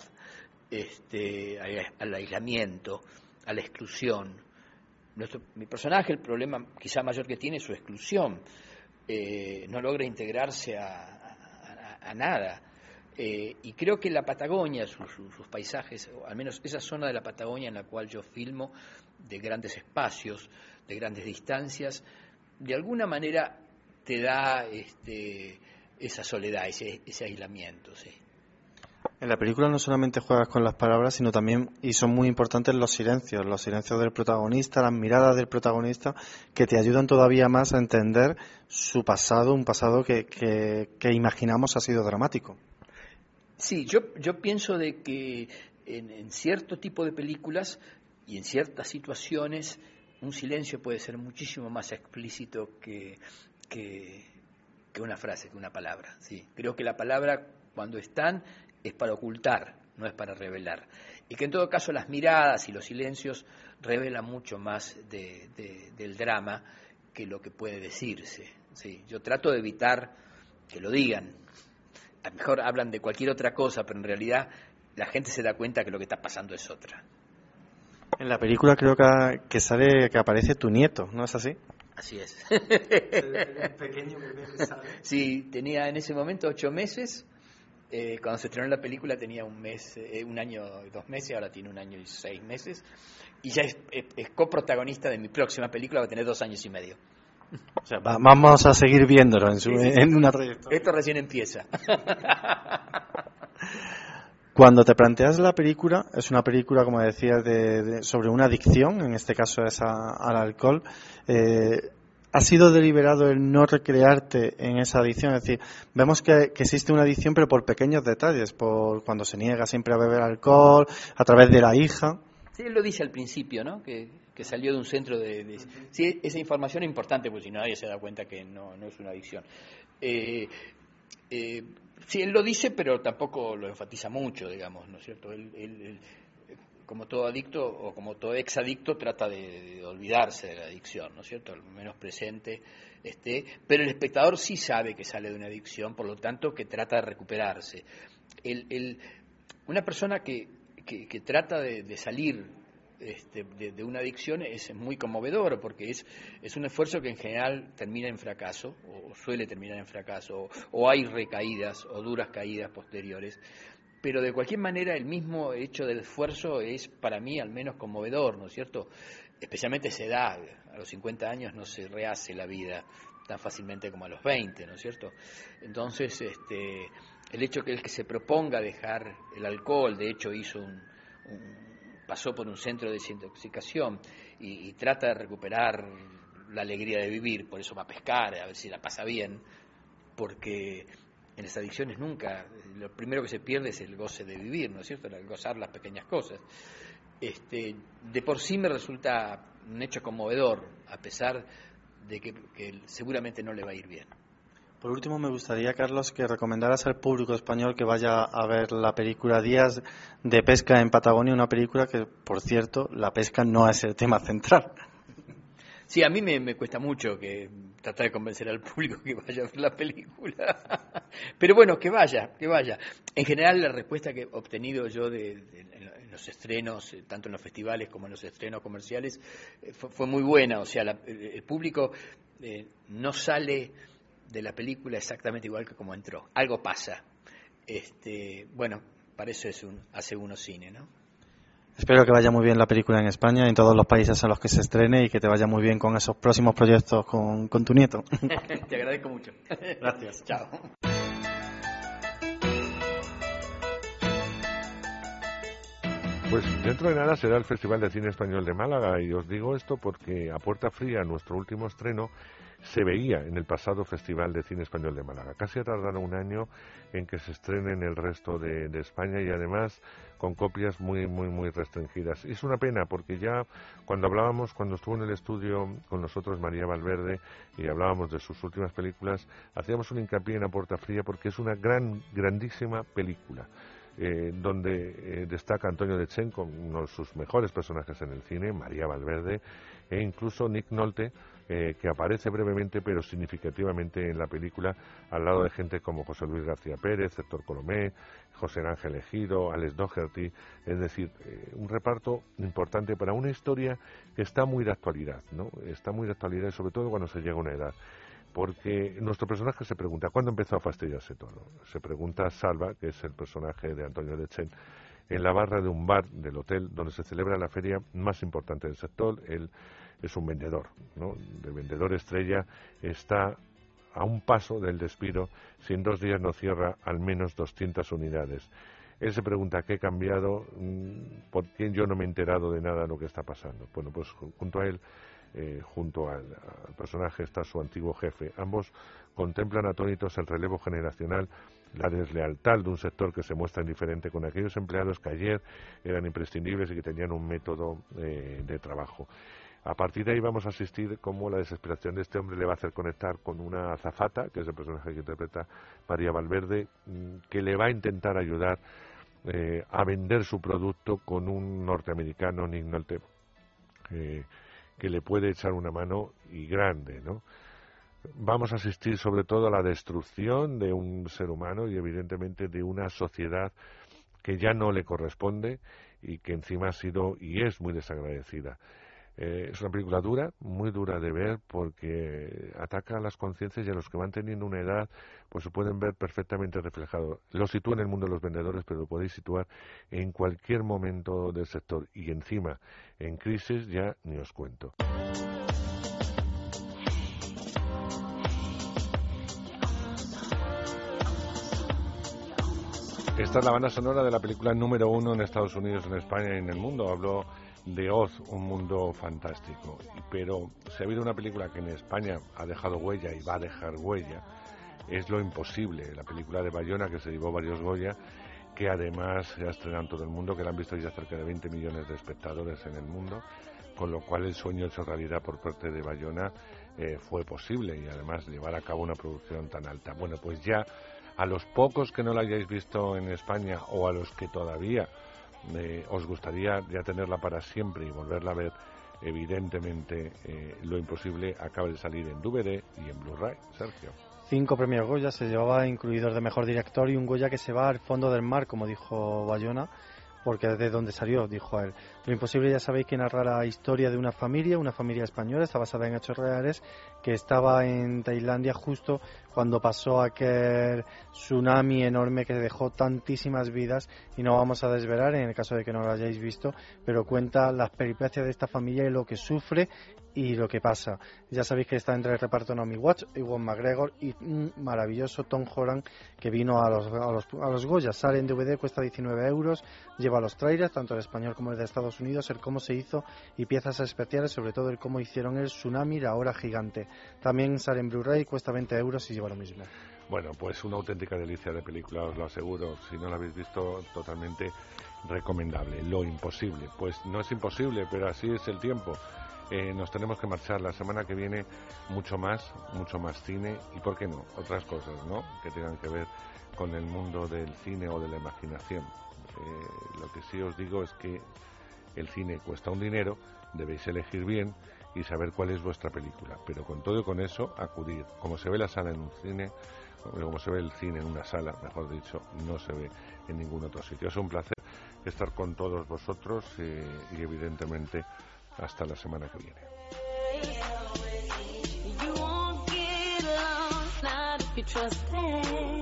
al aislamiento, a la exclusión. Mi personaje, el problema quizá mayor que tiene es su exclusión. No logra integrarse a nada. Y creo que la Patagonia, sus paisajes, o al menos esa zona de la Patagonia en la cual yo filmo, de grandes espacios, de grandes distancias, de alguna manera te da esa soledad, ese aislamiento. Sí. En la película no solamente juegas con las palabras, sino también, y son muy importantes, los silencios del protagonista, las miradas del protagonista, que te ayudan todavía más a entender su pasado, un pasado que imaginamos ha sido dramático. Sí, yo pienso de que en cierto tipo de películas y en ciertas situaciones un silencio puede ser muchísimo más explícito que una frase, que una palabra. Sí, creo que la palabra, cuando están, es para ocultar, no es para revelar. Y que en todo caso las miradas y los silencios revelan mucho más del drama que lo que puede decirse. Sí, yo trato de evitar que lo digan. A lo mejor hablan de cualquier otra cosa, pero en realidad la gente se da cuenta que lo que está pasando es otra. En la película creo que aparece tu nieto, ¿no es así? Así es. El pequeño bebé que sale. Sí, tenía en ese momento 8 meses. Cuando se estrenó la película tenía un año y 2 meses, ahora tiene 1 año y 6 meses. Y ya es coprotagonista de mi próxima película, va a tener 2 años y medio. O sea, vamos a seguir viéndolo en una trayectoria. Esto recién empieza. Cuando te planteas la película, es una película, como decías, sobre una adicción, en este caso es al alcohol. ¿Ha sido deliberado el no recrearte en esa adicción? Es decir, vemos que existe una adicción, pero por pequeños detalles, por cuando se niega siempre a beber alcohol, a través de la hija. Sí, él lo dice al principio, ¿no? Que salió de un centro de... Sí, esa información es importante, porque si no nadie se da cuenta que no es una adicción. Sí, él lo dice, pero tampoco lo enfatiza mucho, digamos, ¿no es cierto? Él como todo adicto o como todo exadicto trata de olvidarse de la adicción, ¿no es cierto? Al menos presente pero el espectador sí sabe que sale de una adicción, por lo tanto que trata de recuperarse. Una persona que trata de salir de una adicción es muy conmovedor, porque es un esfuerzo que en general termina en fracaso, o suele terminar en fracaso, o hay recaídas o duras caídas posteriores. Pero de cualquier manera el mismo hecho del esfuerzo es para mí al menos conmovedor, ¿no es cierto? Especialmente a esa edad, a los 50 años no se rehace la vida tan fácilmente como a los 20, ¿no es cierto? Entonces, el hecho que el que se proponga dejar el alcohol, de hecho pasó por un centro de desintoxicación y trata de recuperar la alegría de vivir, por eso va a pescar, a ver si la pasa bien, porque en las adicciones nunca, lo primero que se pierde es el goce de vivir, ¿no es cierto?, el gozar las pequeñas cosas. De por sí me resulta un hecho conmovedor, a pesar de que seguramente no le va a ir bien. Por último, me gustaría, Carlos, que recomendaras al público español que vaya a ver la película Días de pesca en Patagonia, una película que, por cierto, la pesca no es el tema central. Sí, a mí me cuesta mucho tratar de convencer al público que vaya a ver la película. Pero bueno, que vaya. En general, la respuesta que he obtenido yo en los estrenos, tanto en los festivales como en los estrenos comerciales, fue muy buena. O sea, el público no sale de la película exactamente igual que como entró. Algo pasa. Bueno, para eso hace uno cine, ¿no? Espero que vaya muy bien la película en España y en todos los países en los que se estrene, y que te vaya muy bien con esos próximos proyectos con tu nieto. Te agradezco mucho. Gracias. Chao. Pues dentro de nada será el Festival de Cine Español de Málaga, y os digo esto porque A Puerta Fría, nuestro último estreno, se veía en el pasado Festival de Cine Español de Málaga. Casi ha tardado un año en que se estrene en el resto de España, y además con copias muy restringidas. Y es una pena, porque ya cuando estuvo en el estudio con nosotros María Valverde y hablábamos de sus últimas películas, hacíamos un hincapié en A Puerta Fría porque es una grandísima película. Donde destaca Antonio Decen con uno de sus mejores personajes en el cine, María Valverde, e incluso Nick Nolte, que aparece brevemente pero significativamente en la película, al lado de gente como José Luis García Pérez, Héctor Colomé, José Ángel Ejido, Alex Doherty. Es decir, un reparto importante para una historia que está muy de actualidad, ¿no? Está muy de actualidad, y sobre todo cuando se llega a una edad. Porque nuestro personaje se pregunta, ¿cuándo empezó a fastidiarse todo? Se pregunta Salva, que es el personaje de Antonio Decen, en la barra de un bar del hotel donde se celebra la feria más importante del sector. Él es un vendedor, ¿no? De vendedor estrella, está a un paso del despido si en 2 días no cierra al menos 200 unidades. Él se pregunta, ¿qué he cambiado? ¿Por qué yo no me he enterado de nada de lo que está pasando? Bueno, pues junto a él, junto al personaje, está su antiguo jefe. Ambos contemplan atónitos el relevo generacional, la deslealtad de un sector que se muestra indiferente con aquellos empleados que ayer eran imprescindibles y que tenían un método de trabajo. A partir de ahí vamos a asistir cómo la desesperación de este hombre le va a hacer conectar con una azafata, que es el personaje que interpreta María Valverde, que le va a intentar ayudar a vender su producto con un norteamericano, Nick Nolte, que le puede echar una mano, y grande, ¿no? Vamos a asistir sobre todo a la destrucción de un ser humano y evidentemente de una sociedad que ya no le corresponde y que encima ha sido y es muy desagradecida. Es una película dura, muy dura de ver, porque ataca a las conciencias, y a los que van teniendo una edad pues se pueden ver perfectamente reflejado. Lo sitúa en el mundo de los vendedores, pero lo podéis situar en cualquier momento del sector, y encima en crisis ya ni os cuento. Esta es la banda sonora de la película número 1 en Estados Unidos, en España y en el mundo. Hablo de Oz, un mundo fantástico. Pero si ha habido una película que en España ha dejado huella y va a dejar huella, es Lo Imposible, la película de Bayona, que se llevó varios Goya, que además se ha estrenado en todo el mundo, que la han visto ya cerca de 20 millones de espectadores en el mundo, con lo cual el sueño hecho realidad por parte de Bayona fue posible, y además llevar a cabo una producción tan alta. Bueno, pues ya a los pocos que no la hayáis visto en España, o a los que todavía os gustaría ya tenerla para siempre y volverla a ver, evidentemente Lo Imposible acaba de salir en DVD y en Blu-ray. Sergio. 5 premios Goya se llevaba, incluidos de Mejor Director, y un Goya que se va al fondo del mar, como dijo Bayona, porque es de donde salió, dijo él. Lo imposible, ya sabéis, que narra la historia de una familia española, está basada en hechos reales, que estaba en Tailandia justo cuando pasó aquel tsunami enorme que dejó tantísimas vidas, y no vamos a desvelar en el caso de que no lo hayáis visto, pero cuenta las peripecias de esta familia y lo que sufre y lo que pasa. Ya sabéis que está entre el reparto Naomi Watts, Ewan McGregor y un maravilloso Tom Holland, que vino a los Goya. Sale en DVD, cuesta 19 euros, lleva los trailers, tanto el español como el de Estados Unidos, el cómo se hizo y piezas especiales, sobre todo el cómo hicieron el tsunami, la hora gigante. También sale en Blu-ray, cuesta 20 euros y lleva lo mismo. Bueno, pues una auténtica delicia de película, os lo aseguro. Si no la habéis visto, totalmente recomendable. Lo imposible, pues no es imposible, pero así es el tiempo. Nos tenemos que marchar. La semana que viene mucho más cine y, ¿por qué no?, otras cosas, ¿no?, que tengan que ver con el mundo del cine o de la imaginación. Lo que sí os digo es que el cine cuesta un dinero, debéis elegir bien y saber cuál es vuestra película, pero con todo y con eso acudir. Como se ve la sala en un cine, como se ve el cine en una sala, mejor dicho, no se ve en ningún otro sitio. Es un placer estar con todos vosotros y evidentemente hasta la semana que viene.